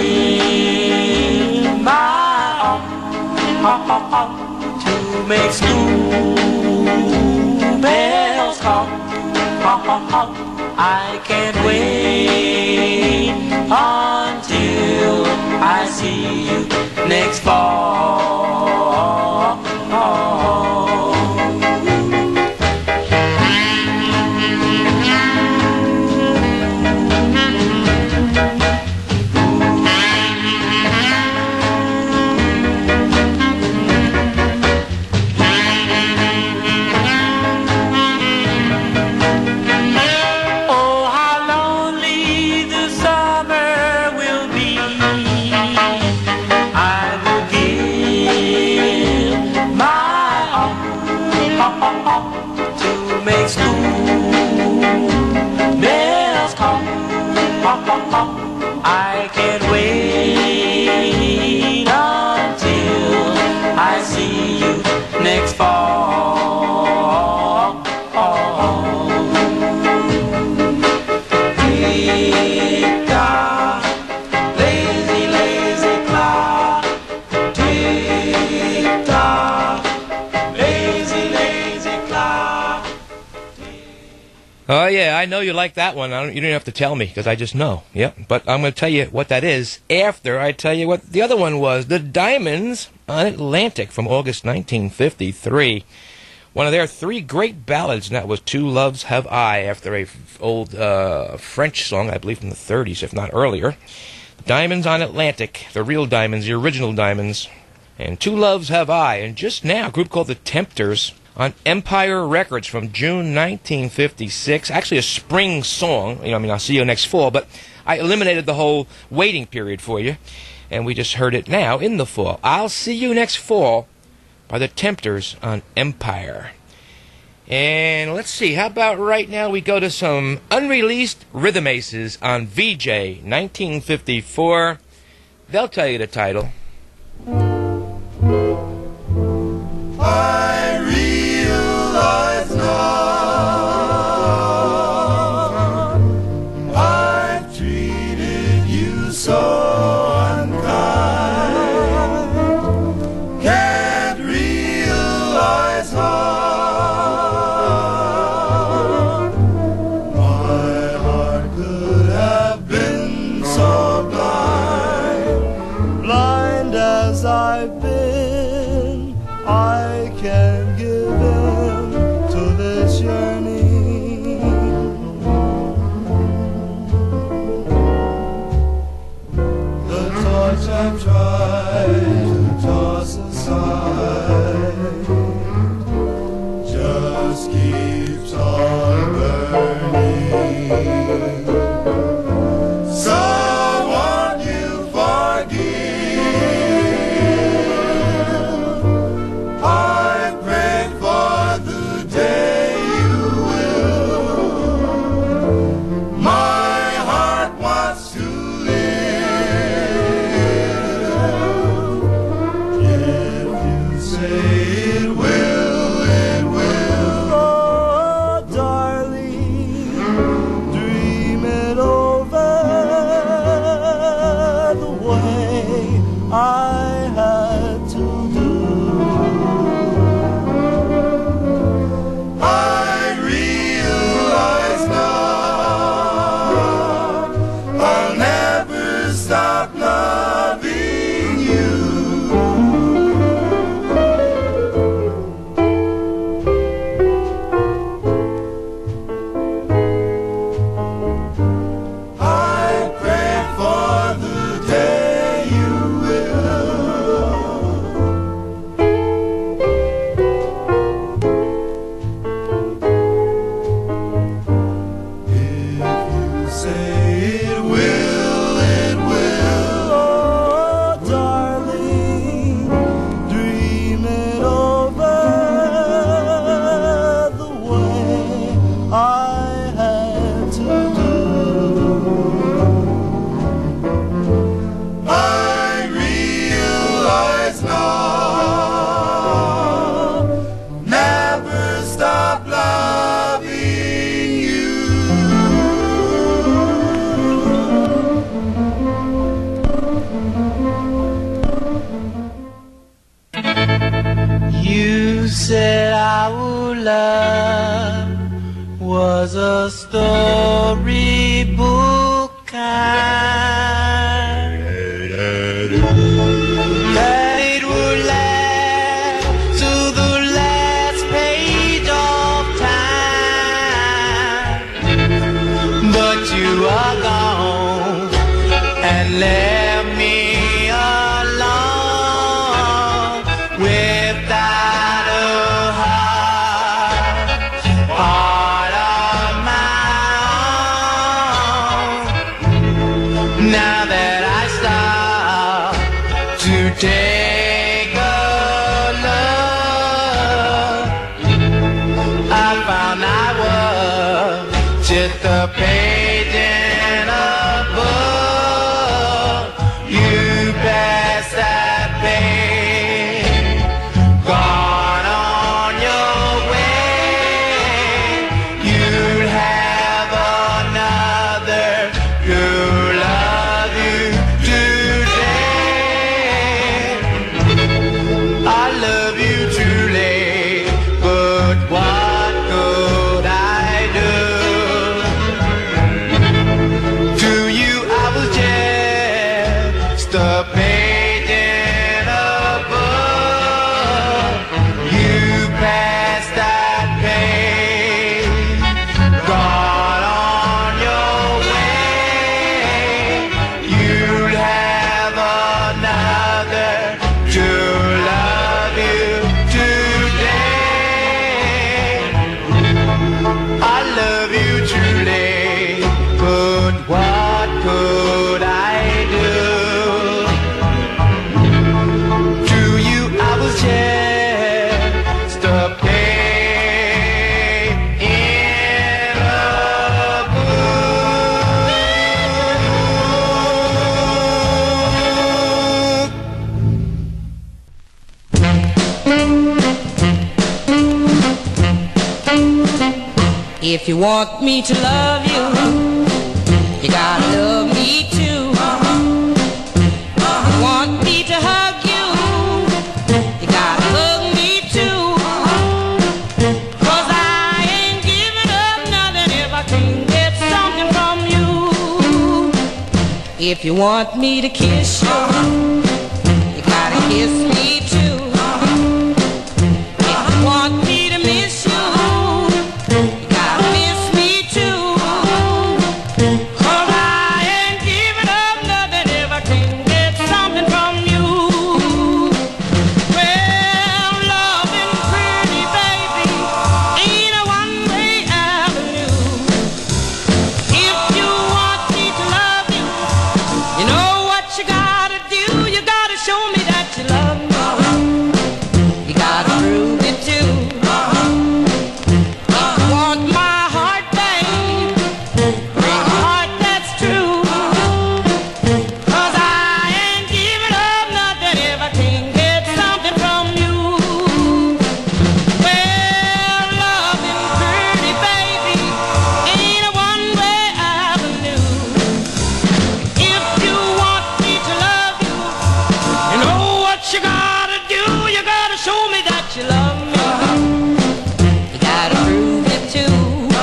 give my all, all, all, all to make school bells call. Oh, oh, oh, I can't wait until I see you next fall. I can't wait until I see you next fall. Tick-tock, lazy, lazy clock. Tick-tock, lazy, lazy clock. Oh, yeah, I know you like that one. I don't, you don't have to tell me, because I just know. Yep, but I'm going to tell you what that is after I tell you what the other one was. The Diamonds on Atlantic from August nineteen fifty-three. One of their three great ballads, and that was Two Loves Have I, after a f- old uh, French song, I believe from the thirties, if not earlier. Diamonds on Atlantic, the real diamonds, the original diamonds. And Two Loves Have I. And just now, a group called The Tempters on Empire Records from June nineteen fifty-six. Actually a spring song. You know, I mean, I'll see you next fall, but I eliminated the whole waiting period for you, and we just heard it now in the fall. I'll See You Next Fall by The Tempters on Empire. And let's see, how about right now we go to some unreleased Rhythm Aces on V J nineteen fifty-four. They'll tell you the title. I realize now I've treated you so unkind. Can't realize how my was a storybook kind that it would last to the last page of time, but you are gone and left me alone without a heart, heart of my own. Now that I stop to take a look, I found I was just a page in a book. You passed that page, gone on your way. You'll have another who'll love you today. I love you truly, but what could I do? To you I was just a page in a book. You passed that page, gone on your way. You'll have another to love you today. I love you truly, but what could I do? To you I was just a page in a If you want me to love you, you gotta love me too. If you want me to hug you, you gotta hug me too. 'Cause I ain't giving up nothing if I can't get something from you. If you want me to kiss you, you gotta kiss me too. If you want me to miss you, you gotta miss me too. 'Cause I ain't giving up nothing if I can't get something from you. Well, loving pretty baby ain't a one-way avenue. If you want me to love you, you know what you gotta do. You gotta show me that you love me. You gotta prove it too. If you want my heart, babe, bring a heart that's true. 'Cause I ain't giving up nothing if I can't get something from you. Well, loving pretty baby ain't a one-way avenue. If you want me to love you, you know what you gotta do. You gotta show me that you love me. You gotta prove it too.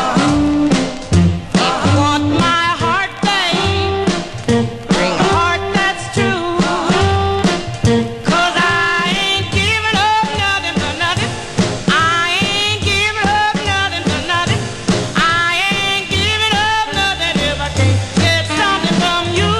If you want my heart, babe, bring a heart that's true. 'Cause I ain't giving up nothing for nothing. I ain't giving up nothing for nothing. I ain't giving up nothing if I can't get something from you.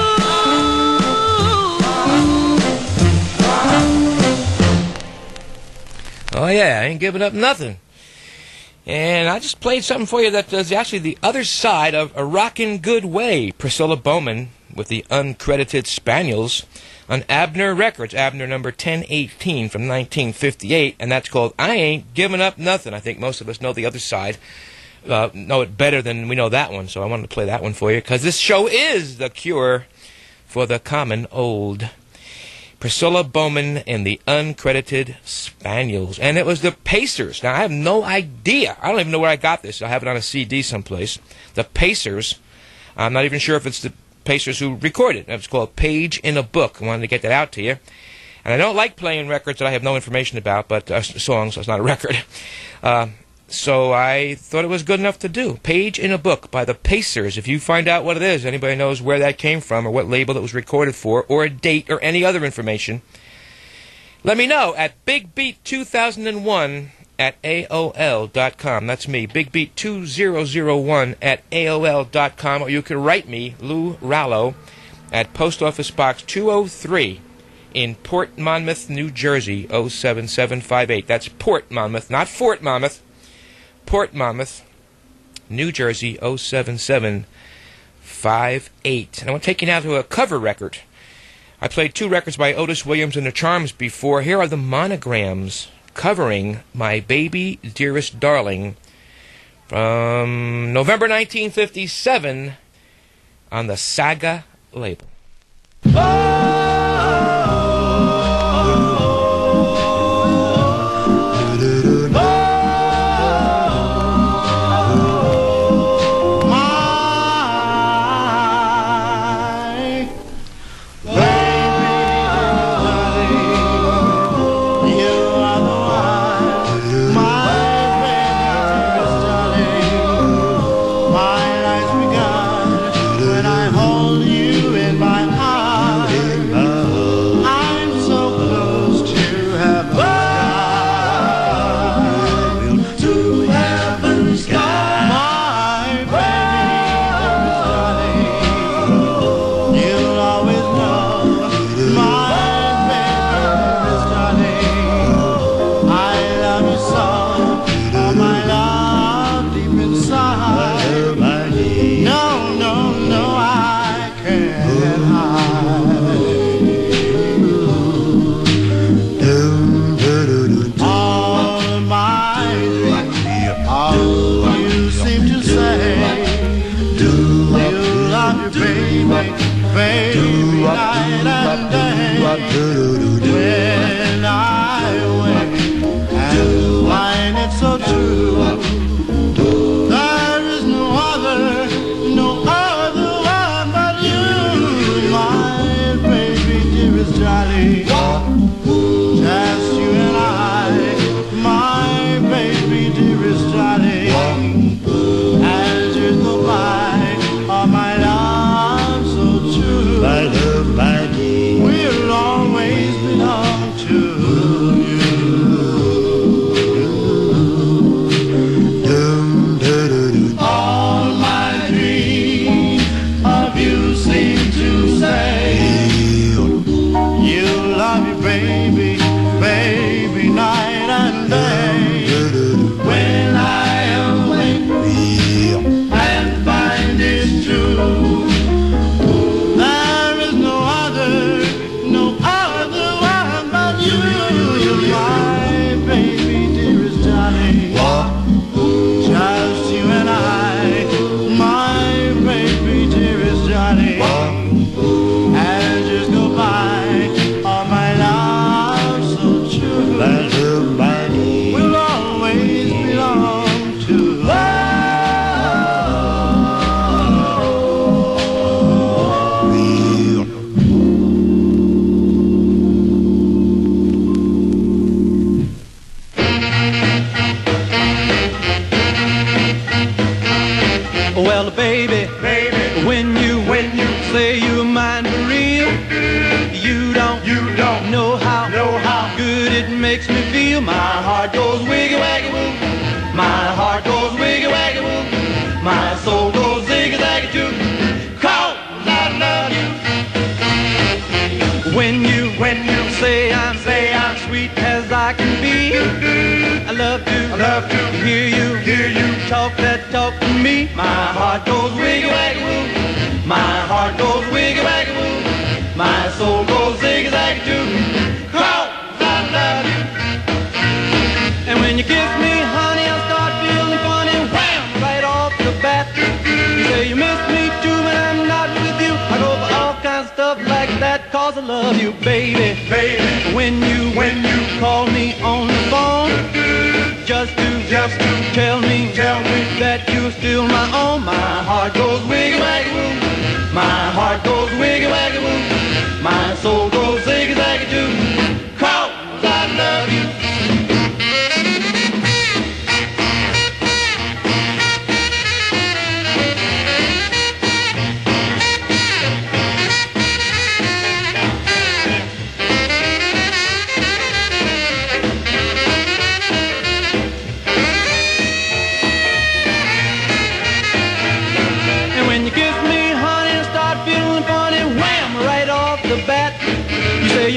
Oh yeah, I ain't giving up nothing. And I just played something for you that is actually the other side of A Rockin' Good Way. Priscilla Bowman with the Uncredited Spaniels on Abner Records, Abner number ten eighteen from nineteen fifty-eight, and that's called I Ain't Giving Up Nothing. I think most of us know the other side, uh, know it better than we know that one, so I wanted to play that one for you, because this show is the cure for the common old. Priscilla Bowman and the Uncredited Spaniels. And it was the Pacers. Now, I have no idea. I don't even know where I got this. I have it on a C D someplace. The Pacers. I'm not even sure if it's the Pacers who recorded it. It was called Page in a Book. I wanted to get that out to you. And I don't like playing records that I have no information about, but uh, songs, so it's not a record. Uh, So I thought it was good enough to do. Page in a Book by the Pacers. If you find out what it is, anybody knows where that came from or what label it was recorded for or a date or any other information, let me know at Big Beat two thousand one at A O L dot com. That's me, Big Beat two thousand one at A O L dot com. Or you can write me, Lou Rallo, at Post Office Box two oh three in Port Monmouth, New Jersey, oh seven seven five eight. That's Port Monmouth, not Fort Monmouth. Port Monmouth, New Jersey, oh seven seven five eight. And I want to take you now to a cover record. I played two records by Otis Williams and the Charms before. Here are the Monograms covering My Baby, Dearest Darling from November nineteen fifty-seven on the Saga label.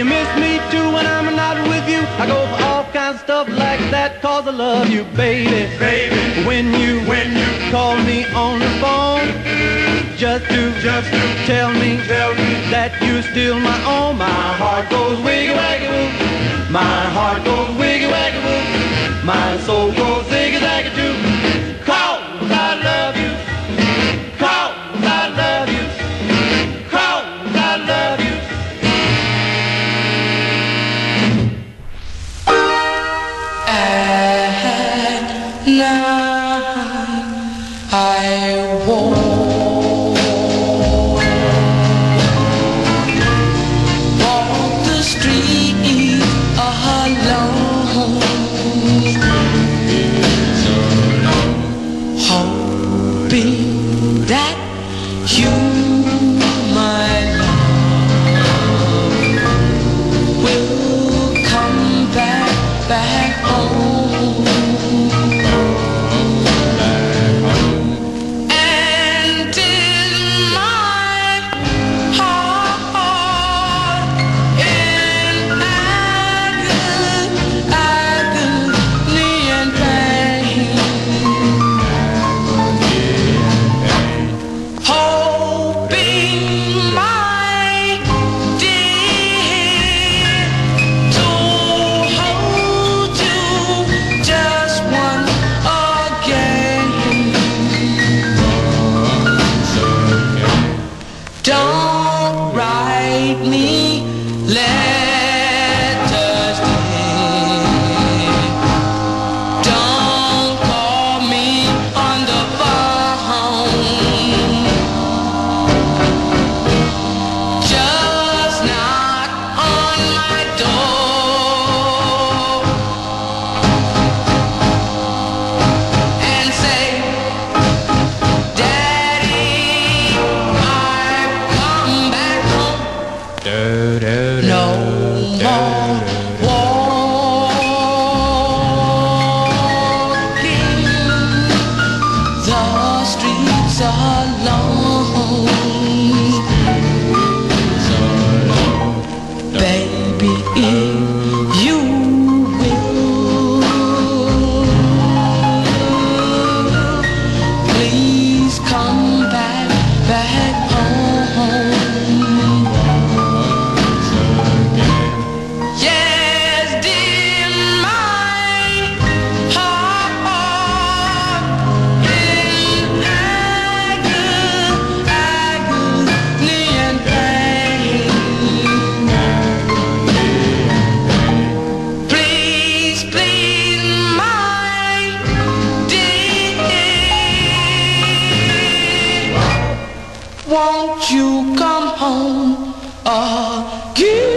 you miss me too when I'm not with you? I go for all kinds of stuff like that, cause I love you, baby. Baby, when you, when you call me on the phone, just to, just to tell me, tell me that you're still my own. My heart goes wiggy waggy woo. My heart goes wiggy waggy woo. My soul goes ziggy zaggy too. Cause I love you. Cause I love you. Cause I love you. At night I walk that you, my love, will come back, back home. And in my heart, in agony, agony and pain, hoping, my dear, to hold you just once again. Don't write me letters, dear. Don't call me on the phone. Just knock on my door and say, Daddy, I've come back home. No more walking the streets alone. Baby, if you will, please come back, back home. Yes, dear, my heart in agony, agony and pain. Please, please, my dear, won't you come home again?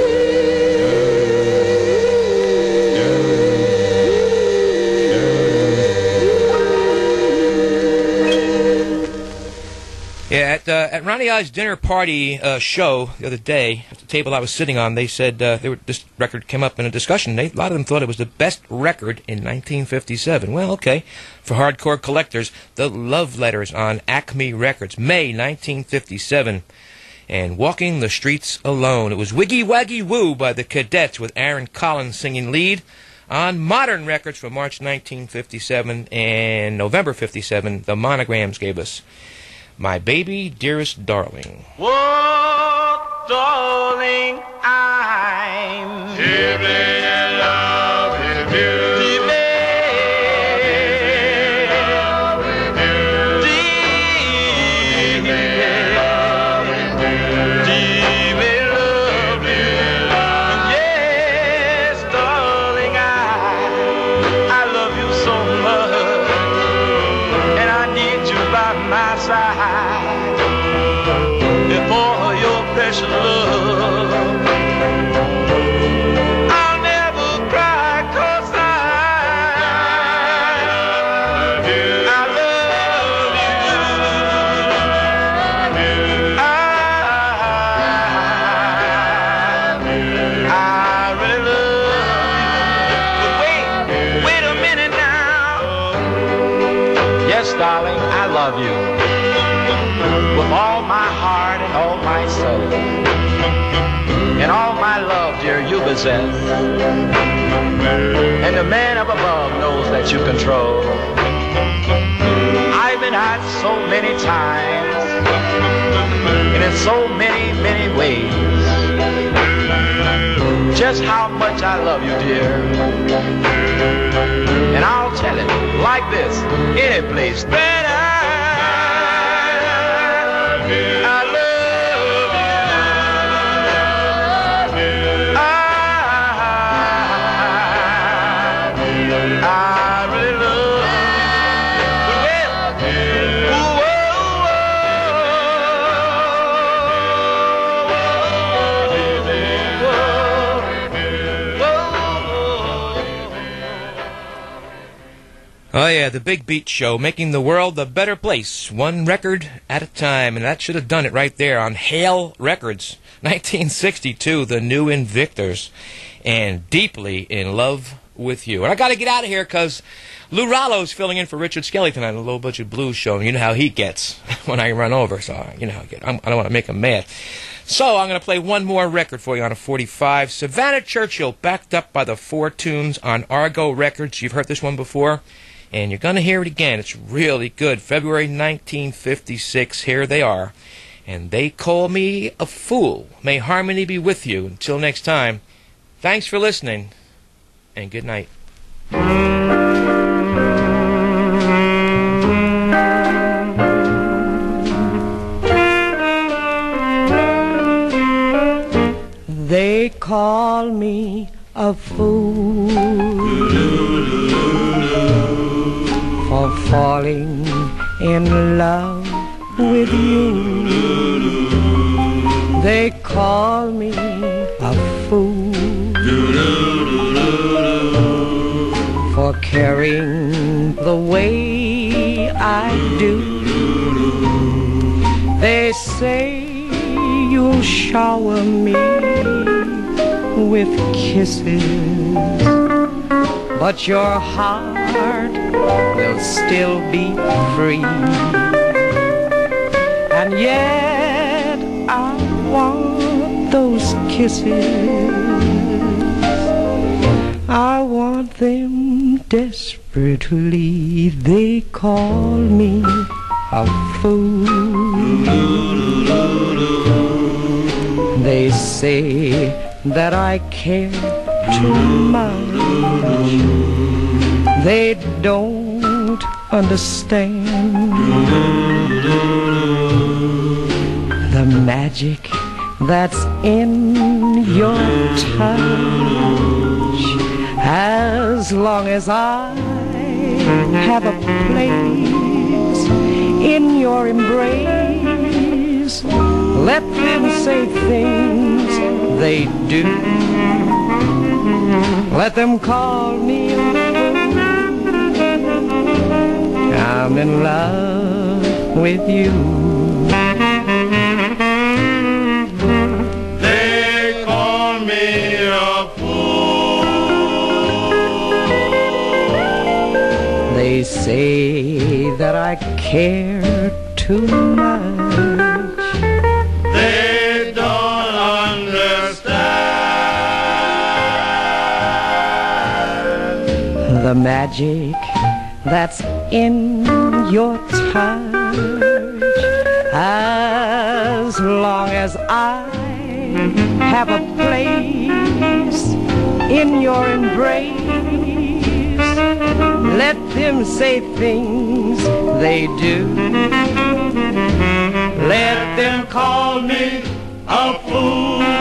Yeah, at, uh, at Ronnie I's dinner party uh, show the other day, at the table I was sitting on, they said uh, they were, this record came up in a discussion. They, a lot of them thought it was the best record in nineteen fifty-seven. Well, okay. For hardcore collectors, the Love Letters on Acme Records, May nineteen fifty-seven. And Walking the Streets Alone. It was Wiggy Waggy Woo by the Cadets with Aaron Collins singing lead. On Modern Records from March nineteen fifty-seven and November fifty-seven, the Monograms gave us My Baby, Dearest Darling. Whoa, darling, I'm deeply in love with you. Deeply in love with you. Deeply in love with you. Deeply in love with you. Yes, darling, I, I love you so much, and I need you by my side. For your precious love, I'll never cry, 'cause I, I love you. I, I really love you. But wait, wait a minute now. Yes, darling, I love you with all my heart and all my soul. And all my love, dear, you possess. And the man up above knows that you control. I've been hot so many times, and in so many, many ways. Just how much I love you, dear. And I'll tell it like this, any place better. I love Oh yeah, the Big Beat Show, making the world a better place, one record at a time, and that should have done it right there on Hale Records, nineteen sixty-two, the New Invictors, and Deeply in Love with You. And I got to get out of here because Lou Rallo's filling in for Richard Skelly tonight on the Low Budget Blues Show, and you know how he gets when I run over, so you know I don't want to make him mad. So I'm going to play one more record for you on a forty-five. Savannah Churchill, backed up by the Four Tunes on Argo Records. You've heard this one before. And you're going to hear it again. It's really good. February nineteen fifty-six. Here they are. And they call me a fool. May harmony be with you. Until next time, thanks for listening. And good night. They call me a fool for falling in love with you. They call me a fool for caring the way I do. They say you'll shower me with kisses, but your heart will still be free. And yet I want those kisses. I want them desperately. They call me a fool. They say that I care too much. They don't understand the magic that's in your touch. As long as I have a place in your embrace, let them say things they do. Let them call me a fool. I'm in love with you. They call me a fool. They say that I care too much. They don't understand the magic that's in your touch. As long as I have a place in your embrace, let them say things they do. Let them call me a fool.